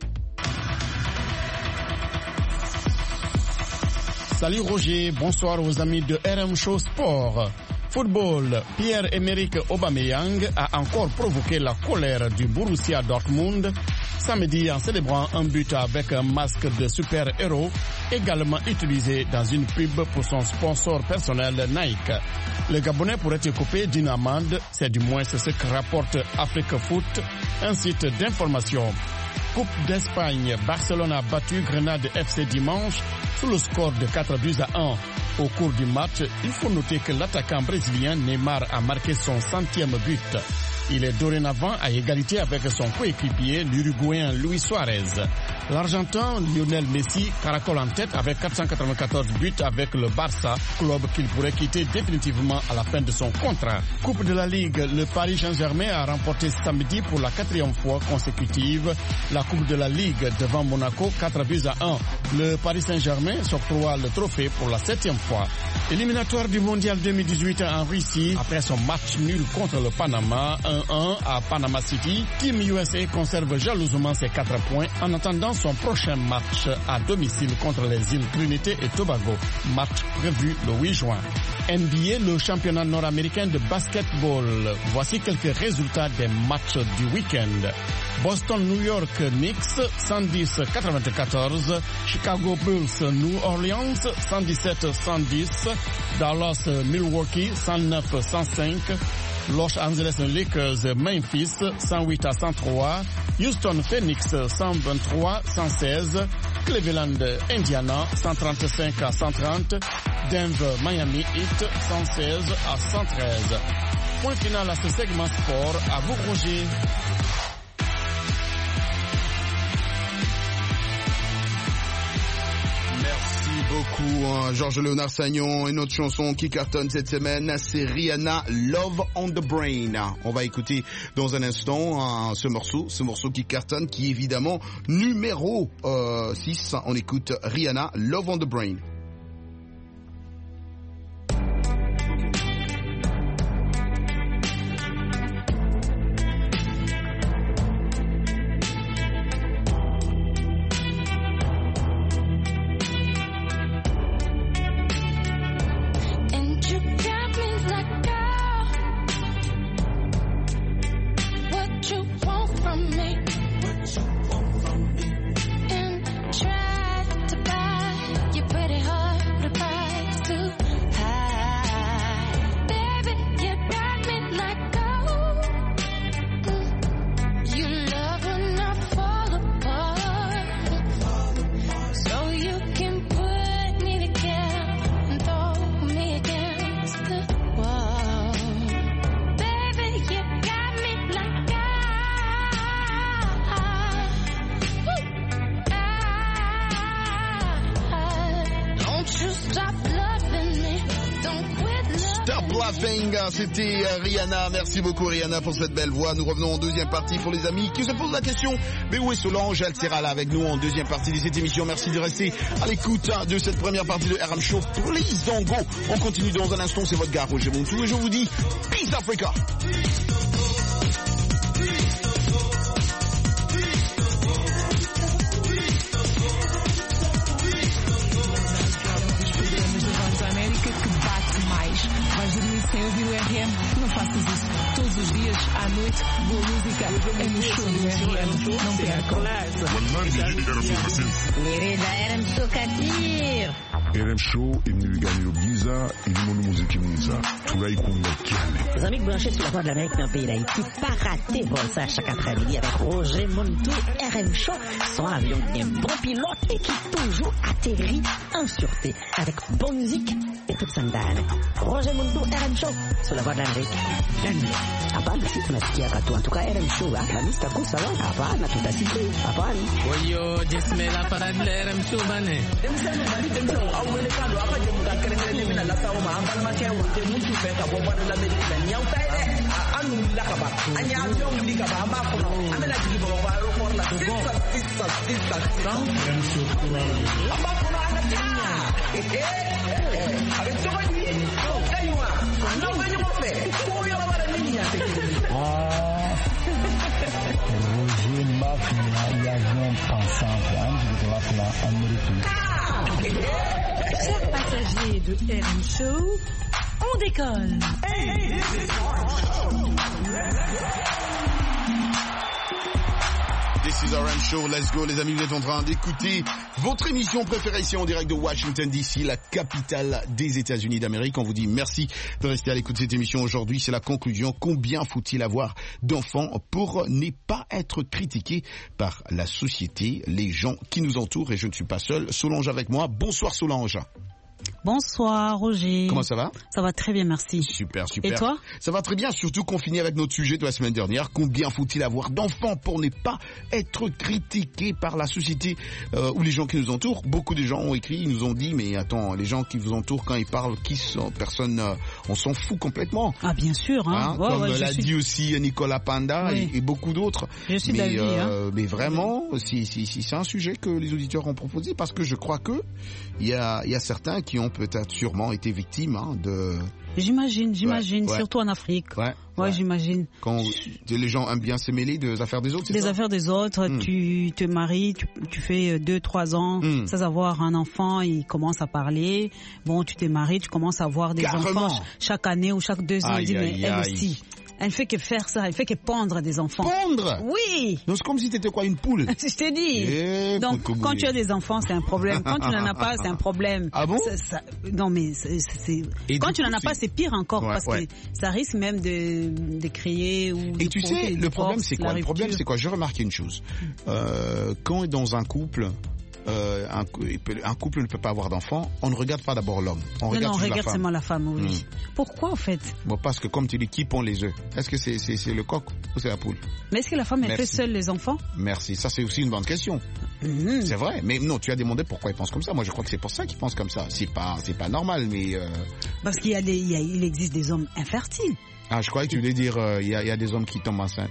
Speaker 16: Salut Roger, bonsoir aux amis de R M Show Sport. Football, Pierre-Emerick Aubameyang a encore provoqué la colère du Borussia Dortmund samedi en célébrant un but avec un masque de super-héros également utilisé dans une pub pour son sponsor personnel Nike. Le Gabonais pourrait être coupé d'une amende, c'est du moins ce que rapporte Afrique Foot, un site d'information. Coupe d'Espagne, Barcelone a battu Grenade F C dimanche sous le score de quatre buts à un. Au cours du match, il faut noter que l'attaquant brésilien Neymar a marqué son centième but. Il est dorénavant à égalité avec son coéquipier, l'Uruguayen Luis Suarez. L'Argentin Lionel Messi caracole en tête avec quatre cent quatre-vingt-quatorze buts avec le Barça, club qu'il pourrait quitter définitivement à la fin de son contrat. Coupe de la Ligue, le Paris Saint-Germain a remporté samedi pour la quatrième fois consécutive la Coupe de la Ligue devant Monaco, quatre buts à un. Le Paris Saint-Germain s'octroie le trophée pour la septième fois. Éliminatoire du Mondial deux mille dix-huit en Russie, après son match nul contre le Panama, un un à Panama City, Team U S A conserve jalousement ses quatre points en attendant son prochain match à domicile contre les îles Trinité et Tobago, match prévu le huit juin. N B A, le championnat nord-américain de basketball. Voici quelques résultats des matchs du week-end. Boston, New York Knicks, cent dix à quatre-vingt-quatorze. Chicago Bulls, New Orleans, cent dix-sept à cent dix. Dallas, Milwaukee, cent neuf à cent cinq. Los Angeles Lakers, Memphis, cent huit à cent trois. Houston, Phoenix, cent vingt-trois à cent seize. Cleveland, Indiana, cent trente-cinq à cent trente. Denver, Miami Heat, cent seize à cent treize. Point final à ce segment sport. À vous, Roger.
Speaker 1: Beaucoup, hein, Georges Léonard Sagnon, et notre chanson qui cartonne cette semaine, c'est Rihanna, Love on the Brain. On va écouter dans un instant hein, ce morceau, ce morceau qui cartonne, qui est évidemment numéro euh, six. On écoute Rihanna, Love on the Brain.
Speaker 9: Try to buy your pretty heart.
Speaker 1: Stop Laughing, c'était Rihanna. Merci beaucoup Rihanna pour cette belle voix. Nous revenons en deuxième partie pour les amis qui se posent la question. Mais où est Solange? Elle sera là avec nous en deuxième partie de cette émission. Merci de rester à l'écoute de cette première partie de R M Show. Please don't go. On continue dans un instant. C'est votre gars Roger Montou et je vous dis Peace Africa.
Speaker 17: Sem ouvir o R M, não faças isso. Todos os dias, à noite, boa música é no show do R M. Não percam.
Speaker 5: Mirida R M Show Kadir.
Speaker 6: R M Show imnigani Giza ilimono muziki mwiza turaikunda cyane.
Speaker 7: Les amis branchés sur la voie de l'Amérique dans le pays d'Haïti, pas raté bon ça chaque après-midi avec Roger Montou. R M Show, son avion bien bon pilote et qui toujours atterrit en sûreté avec bonne musique et toute sandale. Roger Montou, R M Show sur la voie de l'Amérique. Hapana, si tunasikia katu en tout cas R M Show Alhamisi takusa wa hapana, tutasikia hapana.
Speaker 18: Oyo jismela para R M Show bane.
Speaker 19: awele kalo apa je muka kerengene mina la sawo ma ambal ma kewu te mutu fe ka bo bana la me la nyaw tay de anu la ka ba anya avion li ka ba amba ko amela ji bo ba ro ko la sisa sisa sisa amba ko na ana ta eh avec to ni kaywa ando ba ni mo fe ko yo la ba ni ya te ah Roger Mafia y avion pensant de la plan américain.
Speaker 15: Chers passagers de R M Show, on décolle. Hey, this is R M Show.
Speaker 1: This is R M Show, let's go les amis, vous êtes en train d'écouter votre émission préférée ici en direct de Washington D C, la capitale des États-Unis d'Amérique. On vous dit merci de rester à l'écoute de cette émission aujourd'hui. C'est la conclusion. Combien faut-il avoir d'enfants pour ne pas être critiqué par la société, les gens qui nous entourent? Et je ne suis pas seul. Solange avec moi. Bonsoir Solange.
Speaker 20: Bonsoir Roger.
Speaker 1: Comment ça va?
Speaker 20: Ça va très bien, merci.
Speaker 1: Super, super.
Speaker 20: Et toi?
Speaker 1: Ça va très bien, surtout qu'on finit avec notre sujet de la semaine dernière. Combien faut-il avoir d'enfants pour ne pas être critiqué par la société euh, ou les gens qui nous entourent? Beaucoup de gens ont écrit, ils nous ont dit, mais attends, les gens qui vous entourent, quand ils parlent, qui sont personne, euh, on s'en fout complètement.
Speaker 20: Ah bien sûr, hein.
Speaker 1: hein
Speaker 20: ouais,
Speaker 1: comme
Speaker 20: ouais,
Speaker 1: l'a
Speaker 20: suis...
Speaker 1: dit aussi Nicolas Panda oui. et, et beaucoup d'autres.
Speaker 20: Je suis
Speaker 1: mais,
Speaker 20: d'avis,
Speaker 1: euh,
Speaker 20: hein.
Speaker 1: mais vraiment, si, si, si c'est un sujet que les auditeurs ont proposé, parce que je crois que il y a, il y a certains qui ont peut-être sûrement été victimes hein, de...
Speaker 20: J'imagine, j'imagine,
Speaker 1: ouais, ouais.
Speaker 20: surtout en Afrique.
Speaker 1: Ouais,
Speaker 20: ouais, ouais. j'imagine.
Speaker 1: Quand les gens aiment bien se mêler des affaires des autres, c'est
Speaker 20: Des
Speaker 1: ça?
Speaker 20: affaires des autres, mm. tu te maries, tu, tu fais deux, trois ans mm. sans avoir un enfant, il commence à parler. Bon, tu t'es marié, tu commences à avoir des
Speaker 1: Carrément.
Speaker 20: enfants chaque année ou chaque deux ans.
Speaker 1: Aïe,
Speaker 20: dit, mais
Speaker 1: aïe,
Speaker 20: elle
Speaker 1: aïe.
Speaker 20: aussi. Elle fait que faire ça, elle fait que pondre des enfants.
Speaker 1: Pondre?
Speaker 20: Oui.
Speaker 1: Donc c'est comme si t'étais quoi, une poule?
Speaker 20: Je t'ai dit.
Speaker 1: Et
Speaker 20: Donc quand tu as des enfants, c'est un problème. Quand tu n'en as pas, c'est un problème.
Speaker 1: Ah bon?
Speaker 20: ça, ça, Non mais c'est, c'est... quand tu n'en as pas, c'est pire encore ouais, parce ouais. que ça risque même de, de créer ou de
Speaker 1: Et tu sais, le problème c'est quoi? Le problème c'est quoi? J'ai remarqué une chose. Euh, quand on est dans un couple. Euh, un, un couple ne peut pas avoir d'enfants, on ne regarde pas d'abord l'homme. On
Speaker 20: non,
Speaker 1: regarde,
Speaker 20: non, on regarde
Speaker 1: la femme.
Speaker 20: seulement la femme, oui. Mmh. Pourquoi en fait?
Speaker 1: Bon, parce que comme tu dis, qui pond les œufs? Est-ce que c'est, c'est, c'est le coq ou c'est la poule?
Speaker 20: Mais est-ce que la femme elle fait seule les enfants?
Speaker 1: Merci, ça c'est aussi une bonne question. Mmh. C'est vrai, mais non, tu as demandé pourquoi ils pensent comme ça. Moi je crois que c'est pour ça qu'ils pensent comme ça. C'est pas, c'est pas normal, mais... Euh...
Speaker 20: Parce qu'il y a des, il, y a, il existe des hommes infertiles.
Speaker 1: Ah, je croyais que tu voulais dire, euh, il, y a, il y a des hommes qui tombent enceintes.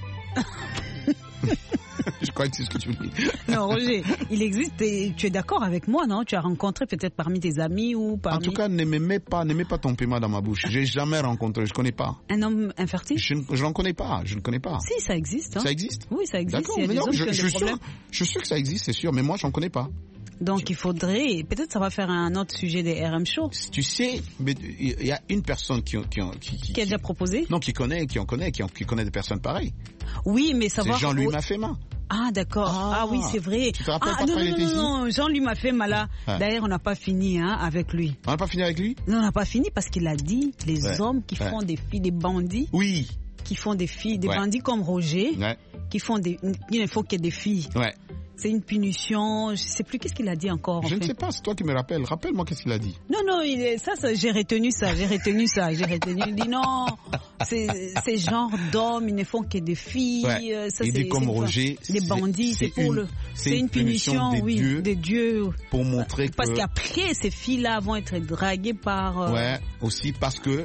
Speaker 1: Je crois que c'est ce que tu veux dire.
Speaker 20: Non, Roger, il existe, tu es d'accord avec moi, non? Tu as rencontré peut-être parmi tes amis ou parmi...
Speaker 1: En tout cas, ne me mets pas, ne mets pas ton paiement dans ma bouche. J'ai jamais rencontré, je connais pas.
Speaker 20: Un homme infertile?
Speaker 1: Je ne l'en connais pas, je ne connais pas.
Speaker 20: Si, ça existe. Hein.
Speaker 1: Ça existe?
Speaker 20: Oui, ça existe.
Speaker 1: D'accord, mais non, je, je, suis sûr, je suis sûr que ça existe, c'est sûr, mais moi, j'en connais pas.
Speaker 20: Donc il faudrait, peut-être ça va faire un autre sujet des R M Show.
Speaker 1: Tu sais, mais il y a une personne qui qui qui,
Speaker 20: qui, qui a déjà proposé.
Speaker 1: Non, qui connaît, qui en connaît, qui, en, qui connaît des personnes pareilles.
Speaker 20: Oui, mais savoir.
Speaker 1: C'est Jean-Louis Mafema.
Speaker 20: Ah d'accord. Ah, ah oui, c'est vrai.
Speaker 1: Tu te rappelles
Speaker 20: ah,
Speaker 1: pas
Speaker 20: non,
Speaker 1: quand il était
Speaker 20: non,
Speaker 1: ici?
Speaker 20: non, non, Jean-Louis Mafema là. Ouais. D'ailleurs, on n'a pas fini hein, avec lui.
Speaker 1: On n'a pas fini avec lui?
Speaker 20: Non, on n'a pas fini parce qu'il a dit les ouais. hommes qui
Speaker 1: ouais.
Speaker 20: font des filles, des bandits.
Speaker 1: Oui.
Speaker 20: Qui font des filles, des
Speaker 1: ouais.
Speaker 20: bandits comme Roger.
Speaker 1: Ouais.
Speaker 20: Qui font des. Il faut qu'il y ait des filles.
Speaker 1: Ouais.
Speaker 20: C'est une punition. Je sais plus qu'est-ce qu'il a dit encore.
Speaker 1: Je
Speaker 20: en
Speaker 1: ne
Speaker 20: fait.
Speaker 1: sais pas. C'est toi qui me rappelles. Rappelle-moi qu'est-ce qu'il a dit.
Speaker 20: Non, non. Il est, ça, ça, j'ai retenu ça. J'ai retenu ça. J'ai retenu. Il dit non. C'est, c'est genre d'hommes. Ils ne font que des filles.
Speaker 1: Ouais.
Speaker 20: Ça,
Speaker 1: il
Speaker 20: c'est,
Speaker 1: dit comme
Speaker 20: c'est,
Speaker 1: Roger.
Speaker 20: Les bandits. C'est, c'est pour
Speaker 1: une,
Speaker 20: le.
Speaker 1: C'est,
Speaker 20: c'est une,
Speaker 1: une punition,
Speaker 20: punition,
Speaker 1: des
Speaker 20: oui,
Speaker 1: dieux.
Speaker 20: Des dieux.
Speaker 1: Pour montrer
Speaker 20: parce
Speaker 1: que.
Speaker 20: Parce qu'après, ces filles-là vont être draguées par. Euh...
Speaker 1: Ouais. Aussi parce que.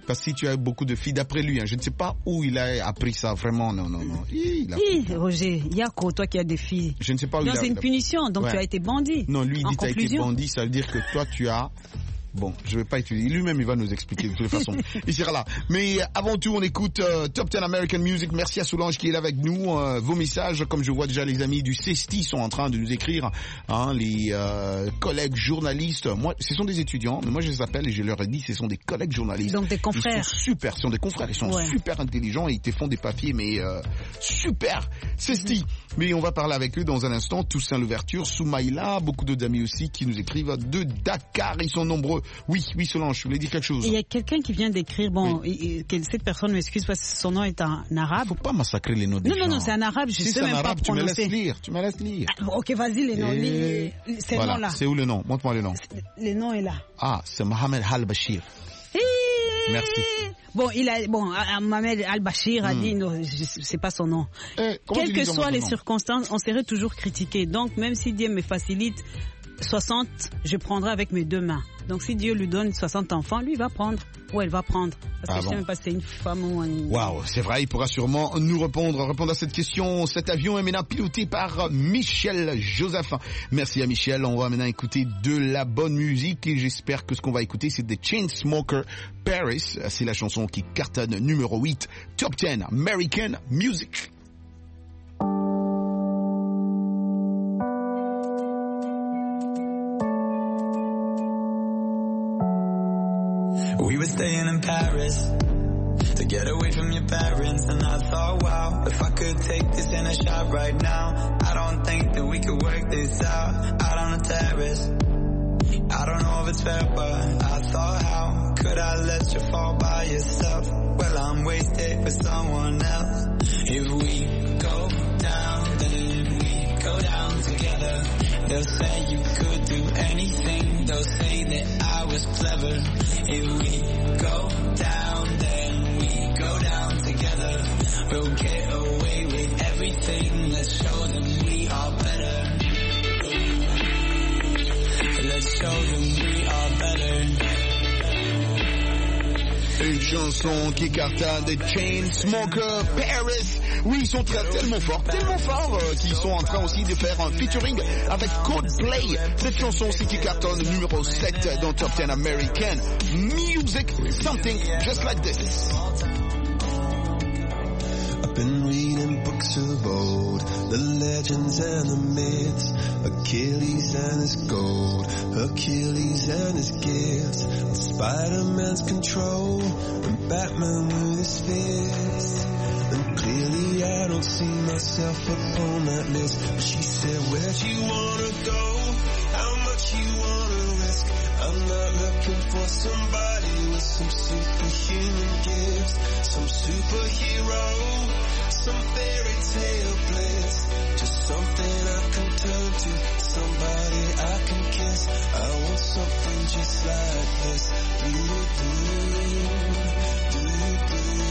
Speaker 1: Parce que si tu as beaucoup de filles, d'après lui, hein, je ne sais pas où il a appris ça, vraiment, non, non, non.
Speaker 20: Il a... Hi, Roger, Yako, toi qui as des filles.
Speaker 1: Je ne sais pas où
Speaker 20: non,
Speaker 1: il a...
Speaker 20: c'est une punition, donc ouais. tu as été bandit.
Speaker 1: Non, lui, il dit que tu as été bandit, ça veut dire que toi, tu as... Bon, je vais pas étudier. Lui-même, il va nous expliquer de toute façon. Il sera là. Mais avant tout, on écoute euh, Top dix American Music. Merci à Solange qui est là avec nous. Euh, vos messages, comme je vois déjà les amis du CESTI sont en train de nous écrire. Hein, les euh, collègues journalistes. Moi, ce sont des étudiants, mais moi je les appelle et je leur ai dit, ce sont des collègues journalistes.
Speaker 20: Donc des confrères.
Speaker 1: Ils sont super. Ce sont des confrères. Ils sont ouais. super intelligents et ils te font des papiers, mais euh, super. CESTI. Mm-hmm. Mais on va parler avec eux dans un instant. Toussaint Louverture, Soumaïla, beaucoup d'autres amis aussi qui nous écrivent de Dakar. Ils sont nombreux. Oui, oui, Solange, je voulais dire quelque chose.
Speaker 20: Il y a quelqu'un qui vient d'écrire, bon, oui. et, et, cette personne m'excuse parce que son nom est en arabe.
Speaker 1: Il faut pas massacrer les noms des
Speaker 20: Non,
Speaker 1: gens.
Speaker 20: non, non, c'est en arabe, je
Speaker 1: si
Speaker 20: sais même
Speaker 1: arabe,
Speaker 20: pas prononcer.
Speaker 1: Tu me laisses lire, tu me laisses lire.
Speaker 20: Ah, ok, vas-y, les noms, et... les, ces
Speaker 1: voilà.
Speaker 20: noms-là.
Speaker 1: C'est où le nom? Montre-moi le nom.
Speaker 20: Le nom est là.
Speaker 1: Ah, c'est Mohamed Al-Bashir. Merci.
Speaker 20: Bon, il a, bon, Mohamed Al-Bashir a hmm. dit, non, c'est pas son nom. Eh, Quelles que soient les circonstances, on serait toujours critiqué. Donc, même si Dieu me facilite soixante, je prendrai avec mes deux mains. Donc, si Dieu lui donne soixante enfants, lui va prendre. Ou elle va prendre. Parce que ah je ne bon. sais même pas si c'est une femme ou un...
Speaker 1: Waouh, c'est vrai, il pourra sûrement nous répondre, répondre à cette question. Cet avion est maintenant piloté par Michel Joseph. Merci à Michel. On va maintenant écouter de la bonne musique et j'espère que ce qu'on va écouter, c'est The Chainsmokers Paris. C'est la chanson qui cartonne numéro huit. Top dix American Music.
Speaker 21: We were staying in Paris to get away from your parents, and I thought, wow, if I could take this in a shot right now, I don't think that we could work this out, out on the terrace. I don't know if it's fair, but I thought, how could I let you fall by yourself? Well, I'm wasted for someone else. If we go down, then we go down together. They'll say you could do anything. They'll say that I was clever. If we go down, then we go down together. We'll get away with everything. Let's show them we are better. Let's show them we are better.
Speaker 1: Une chanson qui cartonne des Chainsmokers Paris. Oui, ils sont très, tellement forts, tellement forts euh, qu'ils sont en train aussi de faire un featuring avec Coldplay. Cette chanson aussi qui cartonne numéro sept dans Top dix American Music. Something just like this.
Speaker 22: I've been reading books of old, the legends and the myths, Achilles and his gold, Hercules and his gifts, and Spider-Man's control, and Batman with his fists. And clearly I don't see myself upon that list. But she said, where'd you wanna go? How much you wanna risk? I'm not looking for somebody with some superhuman gifts, some superhero, some fairy tale bliss, just something I can turn to, somebody I can kiss. I want something just like this. Do-do-do, do-do-do,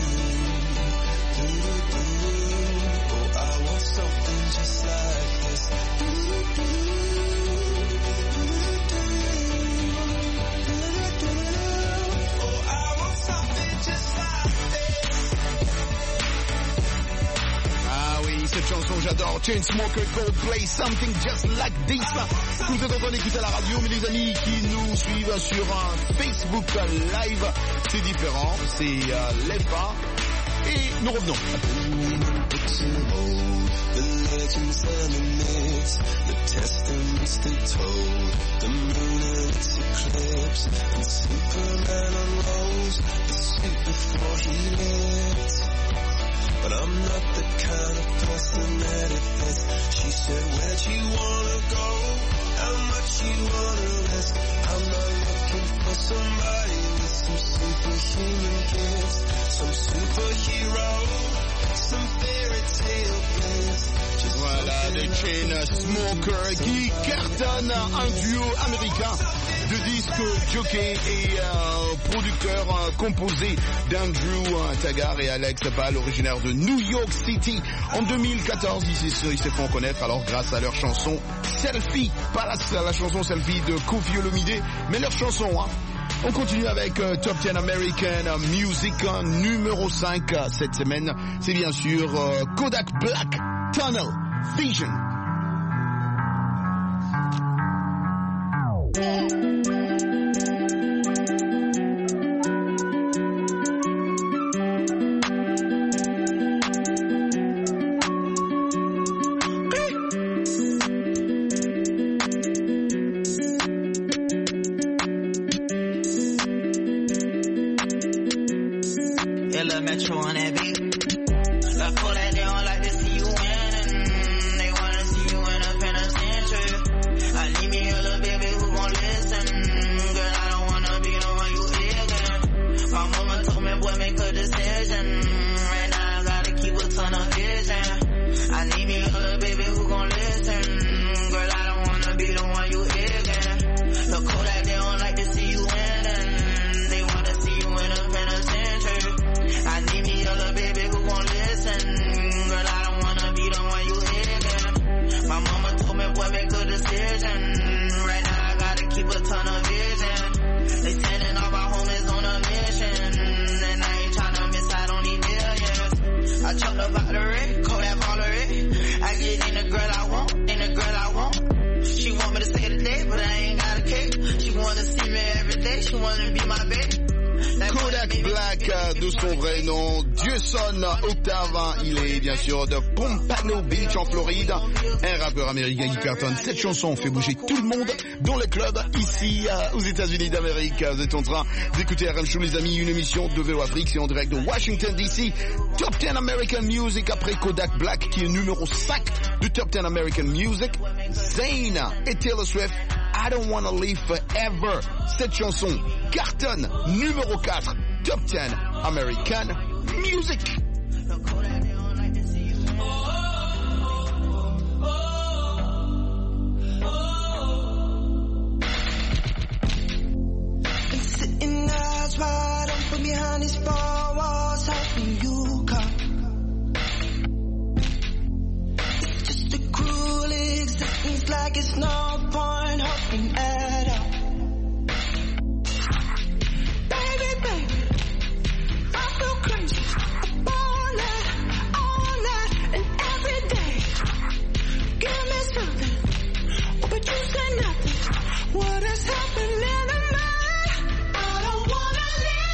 Speaker 22: do-do-do. Oh, I want something just like this. Do-do-do.
Speaker 1: Cette chanson j'adore, Chainsmokers Coldplay, Something Just Like This. Vous êtes en train d'écouter à la radio, mais les amis qui nous suivent sur un Facebook Live, c'est différent, c'est euh, l'E F A. Et nous revenons.
Speaker 22: The legends and the myths, the testaments they told, the moon and its eclipse, and Superman unrolls the suit before he lived. But I'm not the kind of person that it fits. She said, where'd you wanna go? How much you wanna risk? I'm not looking for somebody with some superhuman gifts, some superhero, some fairy tale bliss.
Speaker 1: Voilà, les Chainsmokers qui cartonnent, un duo américain de disques jockey et euh, producteur euh, composé d'Andrew euh, Taggart et Alex Pal, originaire de New York City. En deux mille quatorze, ils se, ils se font connaître alors grâce à leur chanson Selfie, pas la, la chanson Selfie de Koffi Olomide, mais leur chanson, hein. On continue avec euh, Top dix American Music numéro cinq cette semaine. C'est bien sûr euh, Kodak Black, Tunnel Vision.
Speaker 2: Metro on that beat. I pull that they don't like to see you winning. They wanna see you in a penitentiary. I need me a little baby who gon' listen. Girl, I don't wanna be the one you ignorant. My mama told me, boy, make a decision. Right now I gotta keep a ton of vision. I need me a little baby who gon' listen. Girl, I don't wanna be the one you ignorant. Look cool that they don't like to see you winning. They wanna see you in a penitentiary. I need me a little baby who gon' listen. Girl, I don't wanna be the one you ignorant. My mama told me, boy, make a decision. Right now I gotta keep a ton of vision. They sending all my homies on a mission. And I ain't tryna miss out on these millions. I chucked up out the red, call that Valerie. I get in the girl I want, in the girl I want. She want me to stay today, but I ain't got a cake. She wanna see me every day, she wanna be my baby.
Speaker 1: Kodak Black, de son vrai nom, Dieuson Octave, il est bien sûr de Pompano Beach en Floride, un rappeur américain qui cartonne. Cette chanson fait bouger tout le monde dans le club ici aux États-Unis d'Amérique. Vous êtes en train d'écouter R M Show, les amis, une émission de V O Afrique, c'est en direct de Washington D C. Top dix American Music après Kodak Black qui est numéro cinq du Top dix American Music. Zayn et Taylor Swift, I Don't Wanna Live Forever. Cette chanson cartonne numéro quatre, Top dix American Music.
Speaker 2: Been sitting eyes wide open behind these four walls, hoping you come. It's just a cruel existence, like it's no point hoping at all. Baby, baby, I feel crazy. All night, all night, and every day. Give me something, oh, but you say nothing. What is happening to me? I don't wanna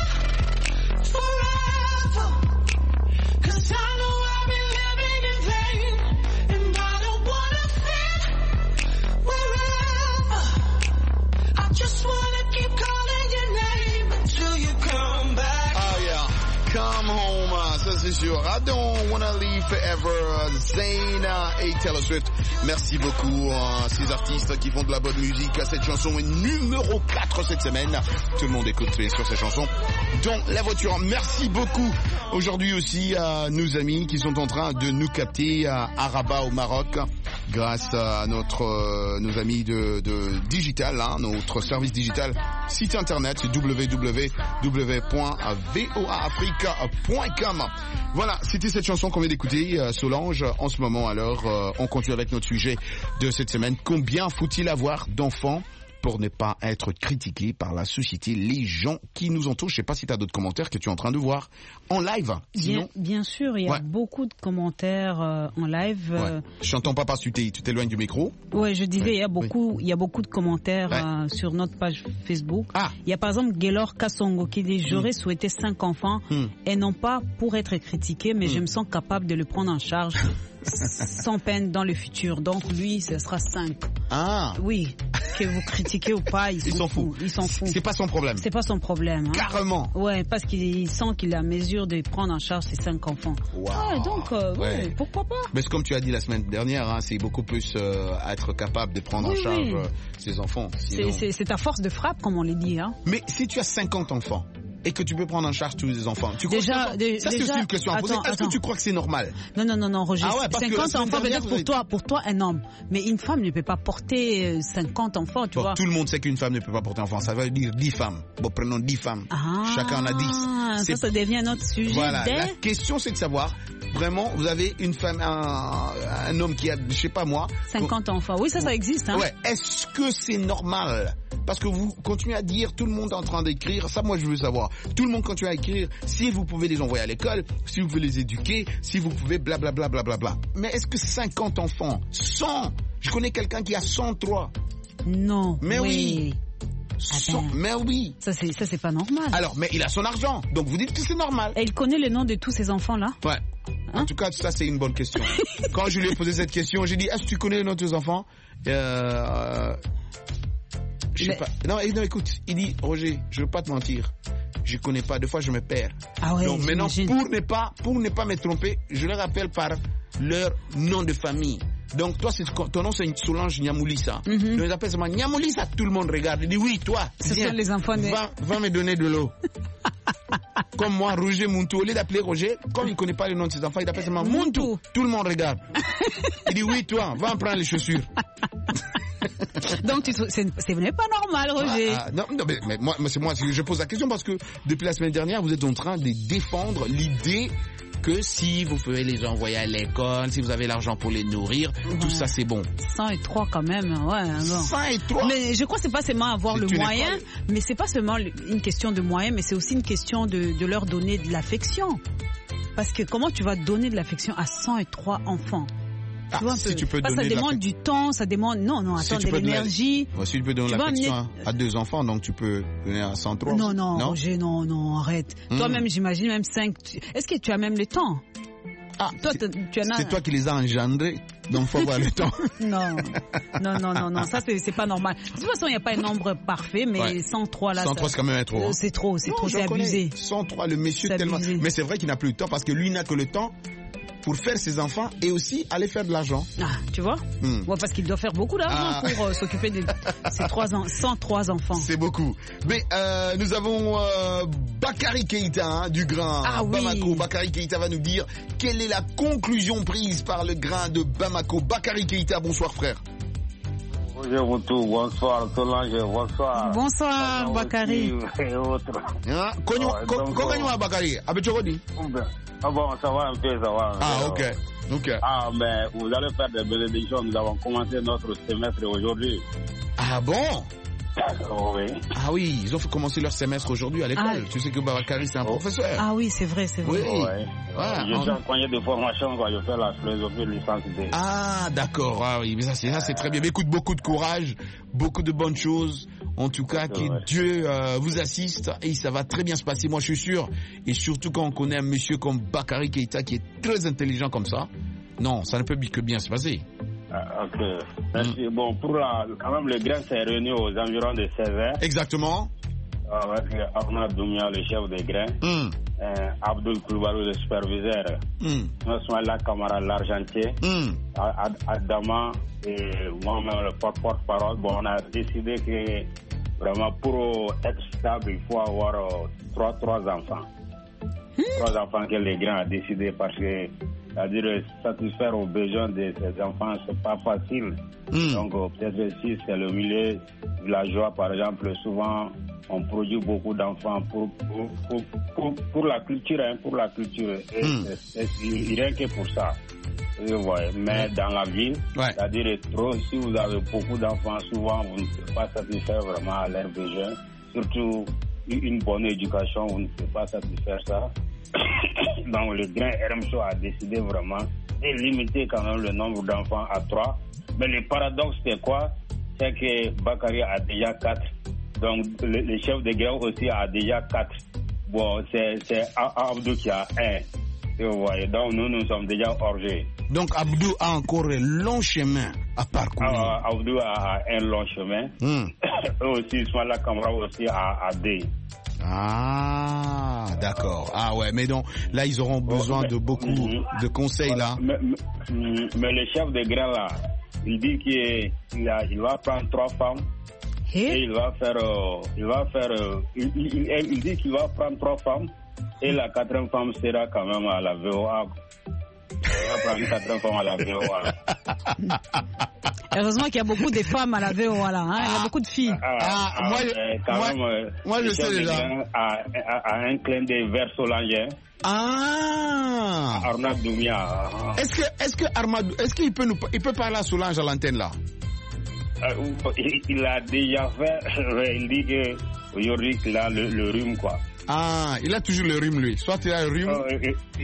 Speaker 2: live forever, 'cause I know I've been living in vain, and I don't wanna fit wherever. I just wanna keep calling your name until you come back.
Speaker 1: Ah yeah, come home, ça c'est sûr. I don't wanna live forever. Zayn et Taylor Swift. Merci beaucoup à ces artistes qui font de la bonne musique. Cette chanson est numéro quatre cette semaine. Tout le monde écoute sur cette chanson dans la voiture. Merci beaucoup aujourd'hui aussi à nos amis qui sont en train de nous capter à Rabat au Maroc grâce à notre euh, nos amis de, de digital, hein, notre service digital, site internet c'est w w w point v o a africa point com. Voilà, c'était cette chanson qu'on vient d'écouter, euh, Solange. En ce moment, alors, euh, on continue avec notre sujet de cette semaine. Combien faut-il avoir d'enfants pour ne pas être critiqué par la société, les gens qui nous entourent? Je ne sais pas si tu as d'autres commentaires que tu es en train de voir en live. Sinon...
Speaker 20: Bien, bien sûr, il y a ouais. beaucoup de commentaires euh, en live. Euh...
Speaker 1: Ouais. Je n'entends pas parce que tu t'éloignes du micro.
Speaker 20: Oui, je disais, ouais. il, y a beaucoup, oui. il y a beaucoup de commentaires ouais. euh, sur notre page Facebook.
Speaker 1: Ah.
Speaker 20: Il y a par exemple Gaylor Kassongo qui dit « J'aurais mm. souhaité cinq enfants mm. et non pas pour être critiqué, mais mm. je me sens capable de le prendre en charge. » sans peine dans le futur. Donc lui, ce sera cinq.
Speaker 1: Ah.
Speaker 20: Oui. Que vous critiquez ou pas, il s'en fout. Il s'en fout.
Speaker 1: C'est pas son problème.
Speaker 20: C'est pas son problème. Hein.
Speaker 1: Carrément.
Speaker 20: Ouais, parce qu'il sent qu'il a mesure de prendre en charge ses cinq enfants.
Speaker 1: Wow.
Speaker 20: Ouais, donc, euh, ouais. Ouais, pourquoi pas.
Speaker 1: Mais comme tu as dit la semaine dernière, hein, c'est beaucoup plus euh, être capable de prendre oui, en charge oui. euh, ses enfants. Sinon...
Speaker 20: C'est ta force de frappe, comme on le dit. Hein.
Speaker 1: Mais si tu as cinquante enfants, et que tu peux prendre en charge tous les enfants. Tu
Speaker 20: déjà,
Speaker 1: crois
Speaker 20: que
Speaker 1: ça, c'est aussi une question à poser. Est-ce que tu crois que c'est normal?
Speaker 20: Non, non, non, non, Roger.
Speaker 1: Ah ouais,
Speaker 20: cinquante enfants, peut-être pour toi, pour toi, un homme. Mais une femme ne peut pas porter cinquante enfants, tu
Speaker 1: bon,
Speaker 20: vois.
Speaker 1: Tout le monde sait qu'une femme ne peut pas porter enfant. Ça veut dire dix femmes. Bon, prenons dix femmes.
Speaker 20: Ah,
Speaker 1: chacun en a dix.
Speaker 20: Ça, ça devient notre sujet.
Speaker 1: Voilà. La question, c'est de savoir, vraiment, vous avez une femme, un, un homme qui a, je sais pas moi.
Speaker 20: cinquante enfants. Oui, ça, ça existe, hein.
Speaker 1: Ouais. Est-ce que c'est normal Parce que vous continuez à dire, tout le monde est en train d'écrire, ça moi je veux savoir. Tout le monde continue à écrire, si vous pouvez les envoyer à l'école, si vous pouvez les éduquer, si vous pouvez blablabla. Bla, bla, bla, bla. Mais est-ce que cinquante enfants, cent, je connais quelqu'un qui a cent trois.
Speaker 20: Non.
Speaker 1: Mais oui. oui.
Speaker 20: Attends.
Speaker 1: Mais oui.
Speaker 20: Ça c'est, ça c'est pas normal.
Speaker 1: Alors, mais il a son argent, donc vous dites que c'est normal.
Speaker 20: Et il connaît le nom de tous ces enfants-là?
Speaker 1: Ouais. Hein? En tout cas, ça c'est une bonne question. Quand je lui ai posé cette question, j'ai dit, est-ce que tu connais le nom de tes enfants? euh... Je sais mais... pas. Non, non, écoute, il dit, Roger, je veux pas te mentir. Je connais pas, des fois je me perds.
Speaker 20: Ah ouais,
Speaker 1: donc maintenant, pour ne pas, pour ne pas me tromper, je les rappelle par leur nom de famille. Donc toi, c'est, ton nom c'est Solange Niamoulissa. Mm-hmm. Donc ils appellent seulement Niamoulissa, tout le monde regarde. Il dit oui, toi,
Speaker 20: ce
Speaker 1: viens,
Speaker 20: sont les enfants de...
Speaker 1: va, va me donner de l'eau. Comme moi, Roger Muntu, au lieu d'appeler Roger, comme il ne connaît pas le nom de ses enfants, il appelle seulement Muntu. Tout le monde regarde. Il dit oui, toi, va en prendre les chaussures.
Speaker 20: Donc tu, c'est, c'est pas normal, Roger.
Speaker 1: Ah, ah, non, non, mais, mais moi, c'est moi, je pose la question parce que depuis la semaine dernière, vous êtes en train de défendre l'idée que si vous pouvez les envoyer à l'école, si vous avez l'argent pour les nourrir, ouais. tout ça c'est bon.
Speaker 20: cent et trois quand même, ouais. Bon.
Speaker 1: cent et trois
Speaker 20: Mais je crois que c'est pas seulement avoir c'est le moyen, école. mais c'est pas seulement une question de moyens, mais c'est aussi une question de, de leur donner de l'affection. Parce que comment tu vas donner de l'affection à cent et trois enfants?
Speaker 1: Ah, tu vois, si tu peux
Speaker 20: pas,
Speaker 1: donner
Speaker 20: ça demande du temps, ça demande non non attends
Speaker 1: si
Speaker 20: de l'énergie.
Speaker 1: La... Si tu peux donner l'affection amener... à deux enfants, donc tu peux donner à cent trois.
Speaker 20: Non non, non Roger, non non arrête. Mmh. Toi-même j'imagine même cinq. Est-ce que tu as même le temps?
Speaker 1: Ah, toi,
Speaker 20: tu as...
Speaker 1: c'est toi qui les as engendrés, donc faut avoir le temps.
Speaker 20: Non, non, non, non, non, ça c'est, c'est pas normal. De toute façon, il n'y a pas un nombre parfait, mais ouais. cent trois là.
Speaker 1: cent trois
Speaker 20: ça...
Speaker 1: c'est quand même trop. Hein.
Speaker 20: C'est trop, c'est non, trop, c'est abusé.
Speaker 1: cent trois, le monsieur c'est tellement. Abusé. Mais c'est vrai qu'il n'a plus le temps parce que lui n'a que le temps pour faire ses enfants et aussi aller faire de l'argent.
Speaker 20: Ah, tu vois hmm. ouais, parce qu'il doit faire beaucoup d'argent ah. pour euh, s'occuper de ses trois ans, cent trois enfants.
Speaker 1: C'est beaucoup. Mais euh, nous avons euh, Bakary Keïta hein, du grain
Speaker 20: ah,
Speaker 1: Bamako.
Speaker 20: Oui.
Speaker 1: Bakary Keïta va nous dire quelle est la conclusion prise par le grain de Bamako. Bakary Keïta, bonsoir frère.
Speaker 4: Bonjour Moutou, bonsoir Solange, bonsoir.
Speaker 20: Bonsoir Bakary.
Speaker 4: Et autres.
Speaker 1: Ah, Comment Bakary?
Speaker 4: Ah bon, ça va un peu, ça va.
Speaker 1: Ah, ok. Ok.
Speaker 4: Ah, mais vous allez faire des bénédictions. Nous avons commencé notre semestre aujourd'hui.
Speaker 1: Ah bon?
Speaker 4: Oui.
Speaker 1: Ah oui, ils ont fait commencer leur semestre aujourd'hui à l'école. Ah. Tu sais que Bakary, c'est un oh. professeur.
Speaker 20: Ah oui, c'est vrai, c'est vrai.
Speaker 1: Oui.
Speaker 4: Ouais. Voilà. Je suis en congé de formation quand je fais la philosophie de licence D.
Speaker 1: Ah, d'accord. Ah oui, mais ça, c'est, ça, c'est très bien. Mais écoute, beaucoup de courage, beaucoup de bonnes choses. En tout cas, que ouais. Dieu euh, vous assiste et ça va très bien se passer. Moi, je suis sûr. Et surtout quand on connaît un monsieur comme Bakary Keïta qui est très intelligent comme ça, non, ça ne peut que bien se passer.
Speaker 4: Ah, ok. Merci. Mm. Bon, pour la, quand même, le grain s'est réuni aux environs de seize heures.
Speaker 1: Exactement.
Speaker 4: Avec Arnaud Doumia, le chef des grains. Mm. Euh, Abdul Koulibaly, le superviseur. Mm. Osmala Kamara, l'argentier. Mm. Ad- Adama et moi-même, le porte-parole. Bon, on a décidé que vraiment pour être stable, il faut avoir euh, trois, trois enfants. Mm. Trois enfants que les grains ont décidé parce que c'est-à-dire satisfaire aux besoins de ces enfants, c'est pas facile. Mm. Donc euh, peut-être si c'est le milieu villageois, par exemple, souvent on produit beaucoup d'enfants pour pour pour, pour, pour la culture, hein, pour la culture. Et mm. c'est, c'est, rien que pour ça. Ouais. Mais mm. dans la ville, ouais. c'est-à-dire trop, si vous avez beaucoup d'enfants, souvent vous ne pouvez pas satisfaire vraiment à leurs besoins. Surtout une bonne éducation, vous ne pouvez pas satisfaire ça. Donc le grain R M S O a décidé vraiment de limiter quand même le nombre d'enfants à trois. Mais le paradoxe c'est quoi? C'est que Bakary a déjà quatre. Donc le, le chef de grain aussi a déjà quatre. Bon, c'est, c'est Abdou qui a un. Et vous voyez, donc nous, nous sommes déjà hors jeu.
Speaker 1: Donc Abdou a encore un long chemin à parcourir.
Speaker 4: Ah, Abdou a un long chemin. Mm. Eux aussi, Ismaïla Kamara aussi a, a deux.
Speaker 1: Ah, d'accord. Ah ouais, mais donc là, ils auront besoin oh, mais, de beaucoup mm-hmm. de conseils là.
Speaker 4: Mais, mais, mais le chef de grain là, il dit qu'il a, il va prendre trois femmes et, et il va faire, euh, il va faire, euh, il, il, il dit qu'il va prendre trois femmes et la quatrième femme sera quand même à la V O A. Il va prendre une quatrième femme à la V O A.
Speaker 20: Heureusement qu'il y a beaucoup de femmes à la V O A là, hein? Il y a beaucoup de filles.
Speaker 4: Ah, ah, ah, moi, euh, quand moi, même, euh,
Speaker 1: moi je sais déjà.
Speaker 4: À, à, à un clin d'œil vers Solange.
Speaker 1: Ah.
Speaker 4: Arnaud Doumia.
Speaker 1: Est-ce que, est-ce que Arnaud, est-ce qu'il peut nous, il peut parler à Solange à l'antenne là?
Speaker 4: euh, il, il a déjà fait, il dit qu'aujourd'hui il a le, le rhume, quoi.
Speaker 1: Ah, il a toujours le rhume, lui. Soit il a le rhume. Oh, et, et,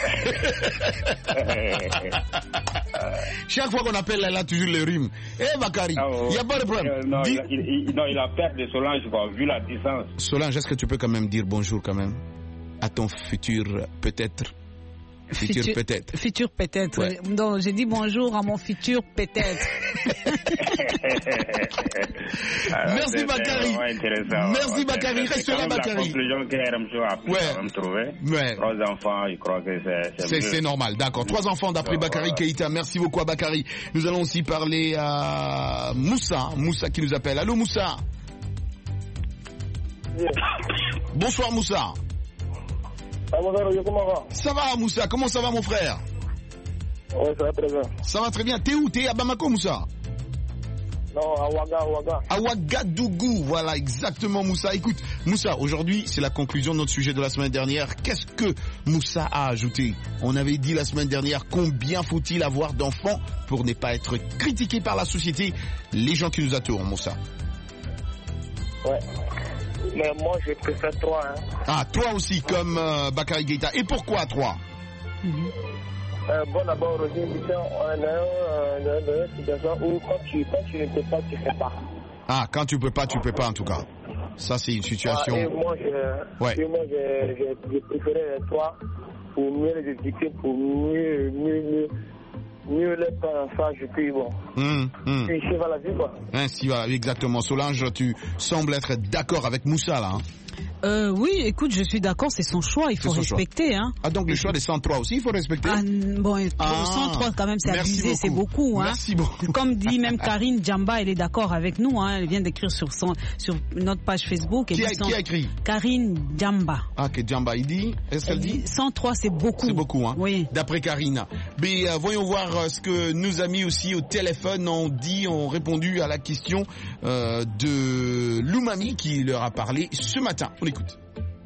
Speaker 1: chaque fois qu'on appelle, il a toujours le rhume. Eh, Bakary, il oh, n'y a pas de problème.
Speaker 4: Euh, non, Dis... il, il, non, il a peur de Solange, quoi, vu la distance.
Speaker 1: Solange, est-ce que tu peux quand même dire bonjour, quand même, à ton futur, peut-être? Futur, futur peut-être.
Speaker 20: Futur peut-être. Ouais. Donc j'ai dit bonjour à mon futur peut-être.
Speaker 1: Alors, merci Bakary. Merci Bakary. Reste là Bakary.
Speaker 4: La conclusion que R M C a pu ouais. trouver. Ouais. Trois enfants, je crois que c'est
Speaker 1: c'est, c'est normal. D'accord. Trois enfants d'après Bakary ouais. Keïta. Merci beaucoup à Bakary. Nous allons aussi parler à Moussa. Moussa qui nous appelle. Allô Moussa. Yeah. Bonsoir Moussa. Ça va Moussa, comment ça va mon frère?
Speaker 3: Ouais, ça va très bien.
Speaker 1: Ça va très bien. T'es où? T'es à Bamako Moussa?
Speaker 3: Non, à Ouaga, à Ouaga.
Speaker 1: À Ouagadougou, voilà exactement Moussa. Écoute, Moussa, aujourd'hui c'est la conclusion de notre sujet de la semaine dernière. Qu'est-ce que Moussa a ajouté? On avait dit la semaine dernière combien faut-il avoir d'enfants pour ne pas être critiqué par la société, les gens qui nous entourent, Moussa.
Speaker 3: Ouais. Mais moi, je préfère trois. Hein.
Speaker 1: Ah, toi aussi, comme euh, Bakary Keïta. Et pourquoi trois?
Speaker 3: mm-hmm. euh, Bon, d'abord, on a une situation où quand tu, quand tu ne peux pas, tu ne fais pas.
Speaker 1: Ah, quand tu ne peux pas, tu ne peux pas, en tout cas. Ça, c'est une situation...
Speaker 3: Ah, et moi, je, ouais. et moi je, je, je préférais les trois pour mieux les éduquer, pour mieux... mieux, mieux mieux les parents, je puis bon. Mmh, mmh. Puis je vais la vie, quoi.
Speaker 1: Ainsi, voilà, exactement. Solange, tu sembles être d'accord avec Moussa, là. Hein?
Speaker 20: Euh, oui, écoute, je suis d'accord, c'est son choix, il faut respecter. Hein.
Speaker 1: Ah, donc le choix des cent trois aussi, il faut respecter.
Speaker 20: Ah, bon, ah, cent trois quand même, c'est abusé, beaucoup. C'est beaucoup. Hein.
Speaker 1: Merci beaucoup.
Speaker 20: Comme dit même Karine Djamba, elle est d'accord avec nous, hein. Elle vient d'écrire sur, son, sur notre page Facebook.
Speaker 1: Qui a, qui a écrit?
Speaker 20: Karine Djamba.
Speaker 1: Ah, que Djamba, il dit, est-ce qu'elle dit?
Speaker 20: cent trois, c'est beaucoup.
Speaker 1: C'est beaucoup, hein.
Speaker 20: Oui.
Speaker 1: D'après Karine. Mais euh, voyons voir euh, ce que nos amis aussi au téléphone ont dit, ont répondu à la question euh, de Loumami qui leur a parlé ce matin. On écoute.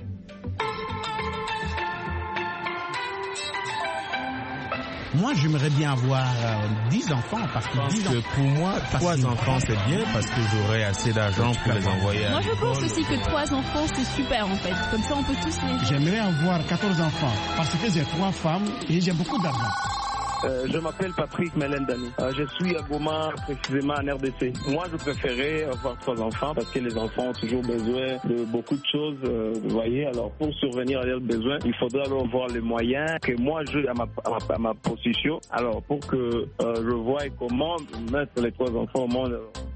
Speaker 8: Moi, j'aimerais bien avoir euh, dix enfants parce que, parce que
Speaker 23: pour moi, trois enfants c'est bien parce que j'aurai assez d'argent pour les envoyer à
Speaker 24: Moi, je pense aussi que trois enfants c'est super en fait. Comme ça, on peut tous les.
Speaker 8: J'aimerais avoir quatorze enfants parce que j'ai trois femmes et j'ai beaucoup d'argent.
Speaker 25: Euh, je m'appelle Patrick Melendani. Euh, je suis à Goma, précisément en R D C. Moi, je préférais avoir trois enfants parce que les enfants ont toujours besoin de beaucoup de choses. Euh, vous voyez, alors pour survenir à leurs besoins, il faudra alors voir les moyens que moi j'ai à ma, à ma, à ma position. Alors pour que euh, je voie comment mettre les trois enfants au monde.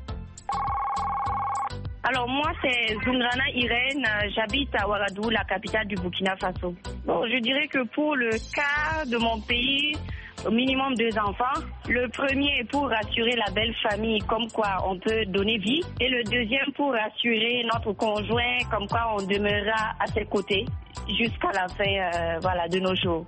Speaker 26: Alors moi c'est Zungrana Irène, j'habite à Ouagadougou, la capitale du Burkina Faso. Bon, je dirais que pour le cas de mon pays, au minimum deux enfants. Le premier est pour rassurer la belle famille, comme quoi on peut donner vie. Et le deuxième pour rassurer notre conjoint, comme quoi on demeurera à ses côtés jusqu'à la fin euh, voilà, de nos jours.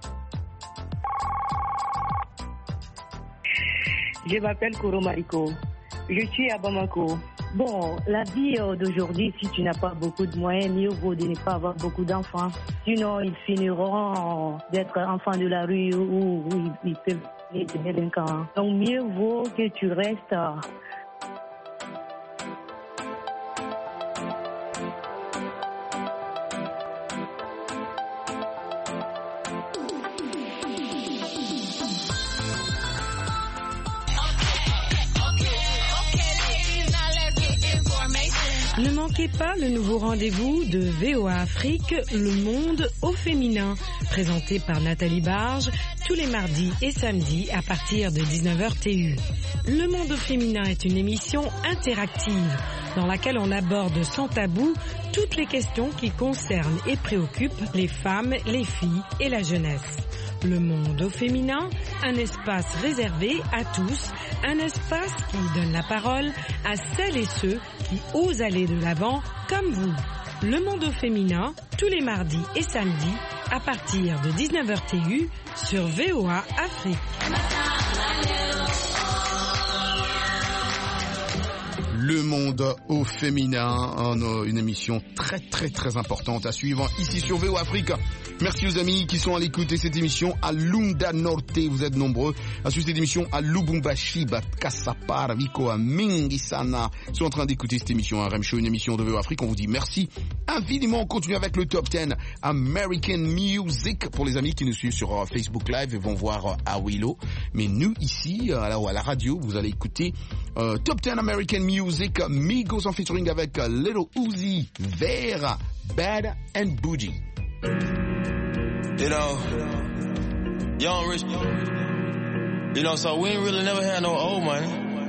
Speaker 27: Je m'appelle Koro Mariko. Je suis à Bamako. Bon, la vie d'aujourd'hui, si tu n'as pas beaucoup de moyens, mieux vaut de ne pas avoir beaucoup d'enfants. Sinon, ils finiront d'être enfants de la rue ou, ou ils peuvent être délinquants. Donc, mieux vaut que tu restes.
Speaker 15: Ne manquez pas le nouveau rendez-vous de V O A Afrique, le monde au féminin, présenté par Nathalie Barge, tous les mardis et samedis à partir de dix-neuf heures T U. Le monde au féminin est une émission interactive dans laquelle on aborde sans tabou toutes les questions qui concernent et préoccupent les femmes, les filles et la jeunesse. Le monde au féminin, un espace réservé à tous, un espace qui donne la parole à celles et ceux qui osent aller de l'avant comme vous. Le monde au féminin, tous les mardis et samedis à partir de dix-neuf heures T U sur V O A Afrique.
Speaker 1: Le monde au féminin, une émission très très très importante à suivre ici sur V O A Afrique. Merci aux amis qui sont à l'écoute de cette émission à Lunda Norte. Vous êtes nombreux à suivre cette émission à Lubumbashi, Batkasapar, Vico, à Mingisana. Ils sont en train d'écouter cette émission à R M Show, une émission de V O Afrique. On vous dit merci infiniment. On continue avec le top dix American Music pour les amis qui nous suivent sur uh, Facebook Live et vont voir uh, à Willow. Mais nous ici, uh, à la radio, vous allez écouter uh, top dix American Music, uh, Migos en featuring avec uh, Little Uzi Vert, Bad and Bougie.
Speaker 9: You know, young rich, you know, so we ain't really never had no old money.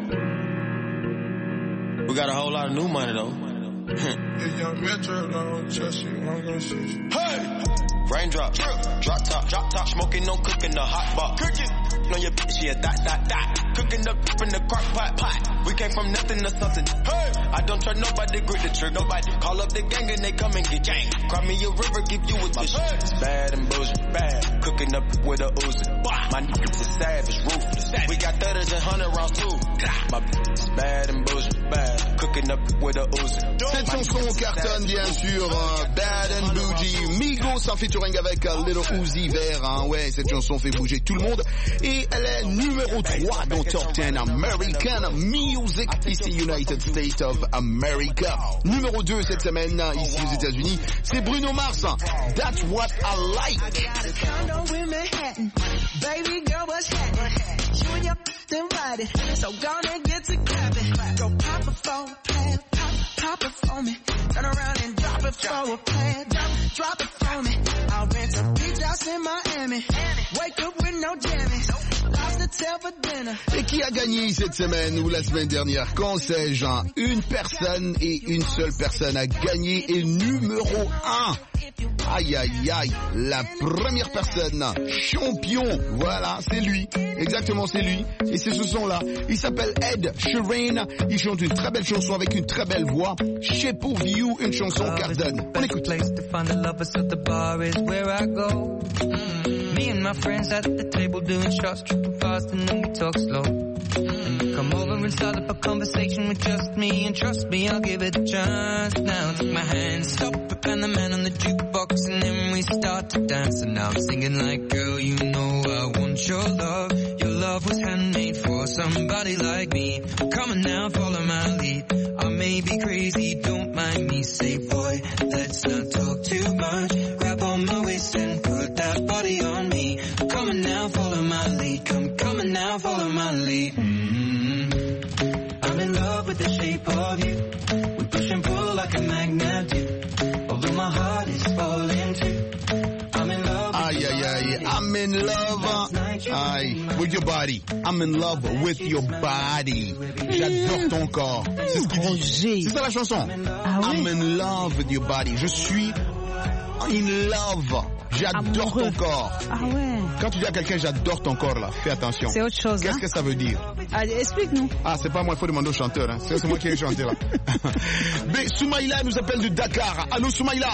Speaker 9: We got a whole lot of new money though.
Speaker 10: Young Metro don't trust you, I'm gonna shoot you.
Speaker 9: Hey! Raindrop, drop, drop top, drop top, smoking, no cooking, the hot pot. Cooking, know your bitch, yeah, dot, dot, dot. Cooking up in the crock pot, pot. We came from nothing to something. Hey! I don't trust nobody, grip the trigger. Nobody call up the gang and they come and get gang. Cry me a river, give you a dish. It's bad and bullshit, bad. Cooking up with a Uzi. My niggas is savage, ruthless. We got thirties and hundred rounds too. My bitch is bad and bullshit, bad. Cooking up with a Uzi.
Speaker 1: Cette chanson cartonne bien sûr, uh, Bad and Bougie, Migos en featuring avec uh, Little Uzi Vert, hein, ouais, cette chanson fait bouger tout le monde et elle est numéro trois dans Top dix American Music ici United States of America. Numéro deux cette semaine ici aux États-Unis, c'est Bruno Mars, That's What I Like.
Speaker 11: Baby girl, what's happening? You and your invited, so gonna get to clapping. Go pop a phone, pad, pop, pop it for me. Turn around and drop it for a pad, drop, drop it for me. I'll rent a beach house in Miami. Wake up with no jammies. Lobster tail for dinner.
Speaker 1: Et qui a gagné cette semaine ou la semaine dernière? Quand sais-je? Hein? Une personne et une seule personne a gagné et numéro un. Aïe aïe aïe, la première personne, champion, voilà, c'est lui, exactement c'est lui, et c'est ce son-là, il s'appelle Ed Sheeran, il chante une très belle chanson avec une très belle voix, Shape of You, une chanson cartonne, on écoute. Me and my friends at the table doing shots, tripping fast and then we talk slow. And you come over and start up a conversation with just me, and trust me, I'll give it a chance. Now take my hand, stop it, and the man on the jukebox, and then we start to dance. And now I'm singing like, girl, you know I want your love. Your love was handmade for somebody like me. Come on now, follow my lead. I may be crazy, don't mind me. Say, boy, let's not talk too much. Grab on my waist and put that body on me. Come on now, follow my lead. Come, come on now, follow my lead. Mm-hmm. I'm in love with the shape of you. We push and pull like a magnet do. Although my heart is falling too. I'm in love. Aïe aïe aïe, I'm in love. Aïe, with your body. I'm in love with your body. J'adore ton corps. C'est ce qu'il dit. C'est ça la chanson. Ah oui? I'm in love with your body. Je suis in love. J'adore ton corps.
Speaker 20: Ah ouais.
Speaker 1: Quand tu dis à quelqu'un j'adore ton corps là, fais attention.
Speaker 20: C'est autre chose.
Speaker 1: Qu'est-ce
Speaker 20: hein?
Speaker 1: que ça veut dire?
Speaker 20: Ah, explique-nous.
Speaker 1: Ah, c'est pas moi, il faut demander au chanteur. Hein. C'est, c'est moi qui ai chanté là. Mais Soumaïla nous appelle de Dakar. Allô Soumaïla?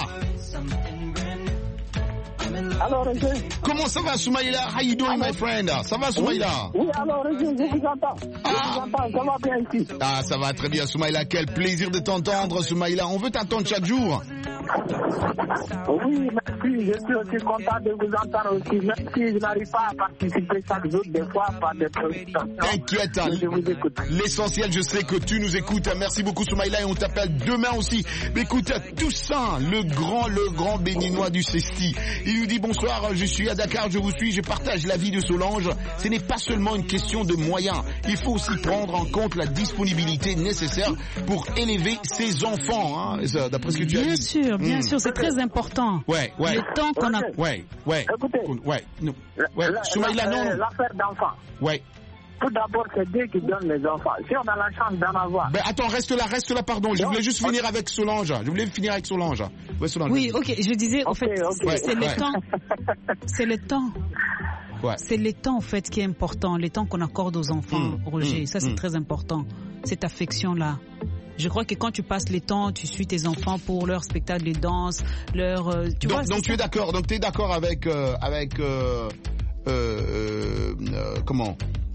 Speaker 3: Alors, Roger.
Speaker 1: Comment ça va, Soumaïla? How you doing, my friend? Ça va, Soumaïla?
Speaker 3: Oui, alors, Roger, je vous entends. Je
Speaker 1: ah.
Speaker 3: vous entends, ça va bien ici.
Speaker 1: Ah, ça va très bien, Soumaïla. Quel plaisir de t'entendre, Soumaïla. On veut t'entendre chaque jour.
Speaker 3: Oui, merci. Je suis aussi content de vous entendre aussi. Même si je n'arrive pas à participer chaque jour, des fois, par des préoccupations.
Speaker 1: T'inquiète,
Speaker 3: je vous écoute.
Speaker 1: L'essentiel, je sais que tu nous écoutes. Merci beaucoup, Soumaïla, et on t'appelle demain aussi. Mais écoute, Toussaint, le grand, le grand béninois du Cesti, il nous dit bonsoir, je suis à Dakar, je vous suis, je partage l'avis de Solange. Ce n'est pas seulement une question de moyens. Il faut aussi prendre en compte la disponibilité nécessaire pour élever ses enfants, hein, d'après ce que tu as dit.
Speaker 20: Bien sûr, bien mmh. sûr, c'est très important.
Speaker 1: Ouais, ouais.
Speaker 20: Le temps qu'on a.
Speaker 1: Ouais, ouais.
Speaker 3: Écoutez.
Speaker 1: Ouais, non. Ouais.
Speaker 3: La,
Speaker 1: Soumaïla, non.
Speaker 3: L'affaire d'enfants.
Speaker 1: Ouais.
Speaker 3: Tout d'abord, c'est Dieu qui donne les enfants. Si on a la chance d'en avoir.
Speaker 1: Ben attends, reste là, reste là, pardon. Je voulais juste finir avec Solange. Je voulais finir avec Solange.
Speaker 20: Ouais, Solange. Oui, ok. Je disais, en
Speaker 3: okay,
Speaker 20: fait,
Speaker 3: okay.
Speaker 20: c'est, c'est
Speaker 1: ouais.
Speaker 20: le temps. C'est le temps.
Speaker 1: Ouais.
Speaker 20: C'est le temps, en fait, qui est important. Le temps qu'on accorde aux enfants,
Speaker 1: mmh,
Speaker 20: Roger.
Speaker 1: Mmh,
Speaker 20: ça, c'est
Speaker 1: mmh. très
Speaker 20: important. Cette affection-là. Je crois que quand tu passes le temps, tu suis tes enfants pour leur spectacle de danse, leur. Euh, tu
Speaker 1: donc,
Speaker 20: vois,
Speaker 1: donc tu
Speaker 20: ça.
Speaker 1: es d'accord. Donc tu es d'accord avec euh, avec euh, euh, euh, comment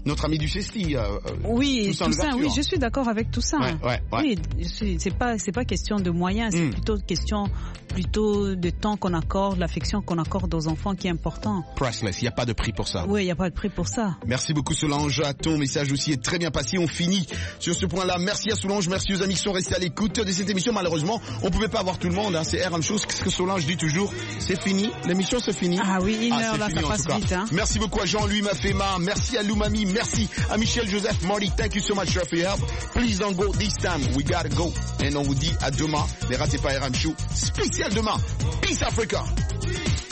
Speaker 1: notre ami du Cesti. Euh,
Speaker 20: oui, tout ça, oui, je suis d'accord avec tout ça.
Speaker 1: Ouais, ouais, ouais.
Speaker 20: Oui, je suis, c'est pas, c'est pas question de moyens, c'est mm. plutôt question, plutôt de temps qu'on accorde, l'affection qu'on accorde aux enfants qui est important.
Speaker 1: Priceless, il n'y a pas de prix pour ça.
Speaker 20: Oui, il n'y a pas de prix pour ça.
Speaker 1: Merci beaucoup Solange, ton message aussi est très bien passé. On finit sur ce point-là. Merci à Solange, merci aux amis qui sont restés à l'écoute de cette émission. Malheureusement, on pouvait pas avoir tout le monde. Hein. C'est R M Show, ce que Solange dit toujours. C'est fini, l'émission c'est fini.
Speaker 20: Ah oui, une
Speaker 1: ah,
Speaker 20: heure là,
Speaker 1: fini,
Speaker 20: ça passe vite. Hein.
Speaker 1: Merci beaucoup à Jean-Louis Mafema, merci à Loumami, merci à Michel Joseph Marty. Thank you so much for your help. Please don't go this time. We gotta go. Et on vous dit à demain. Ne ratez pas R M Show spécial demain. Peace Africa.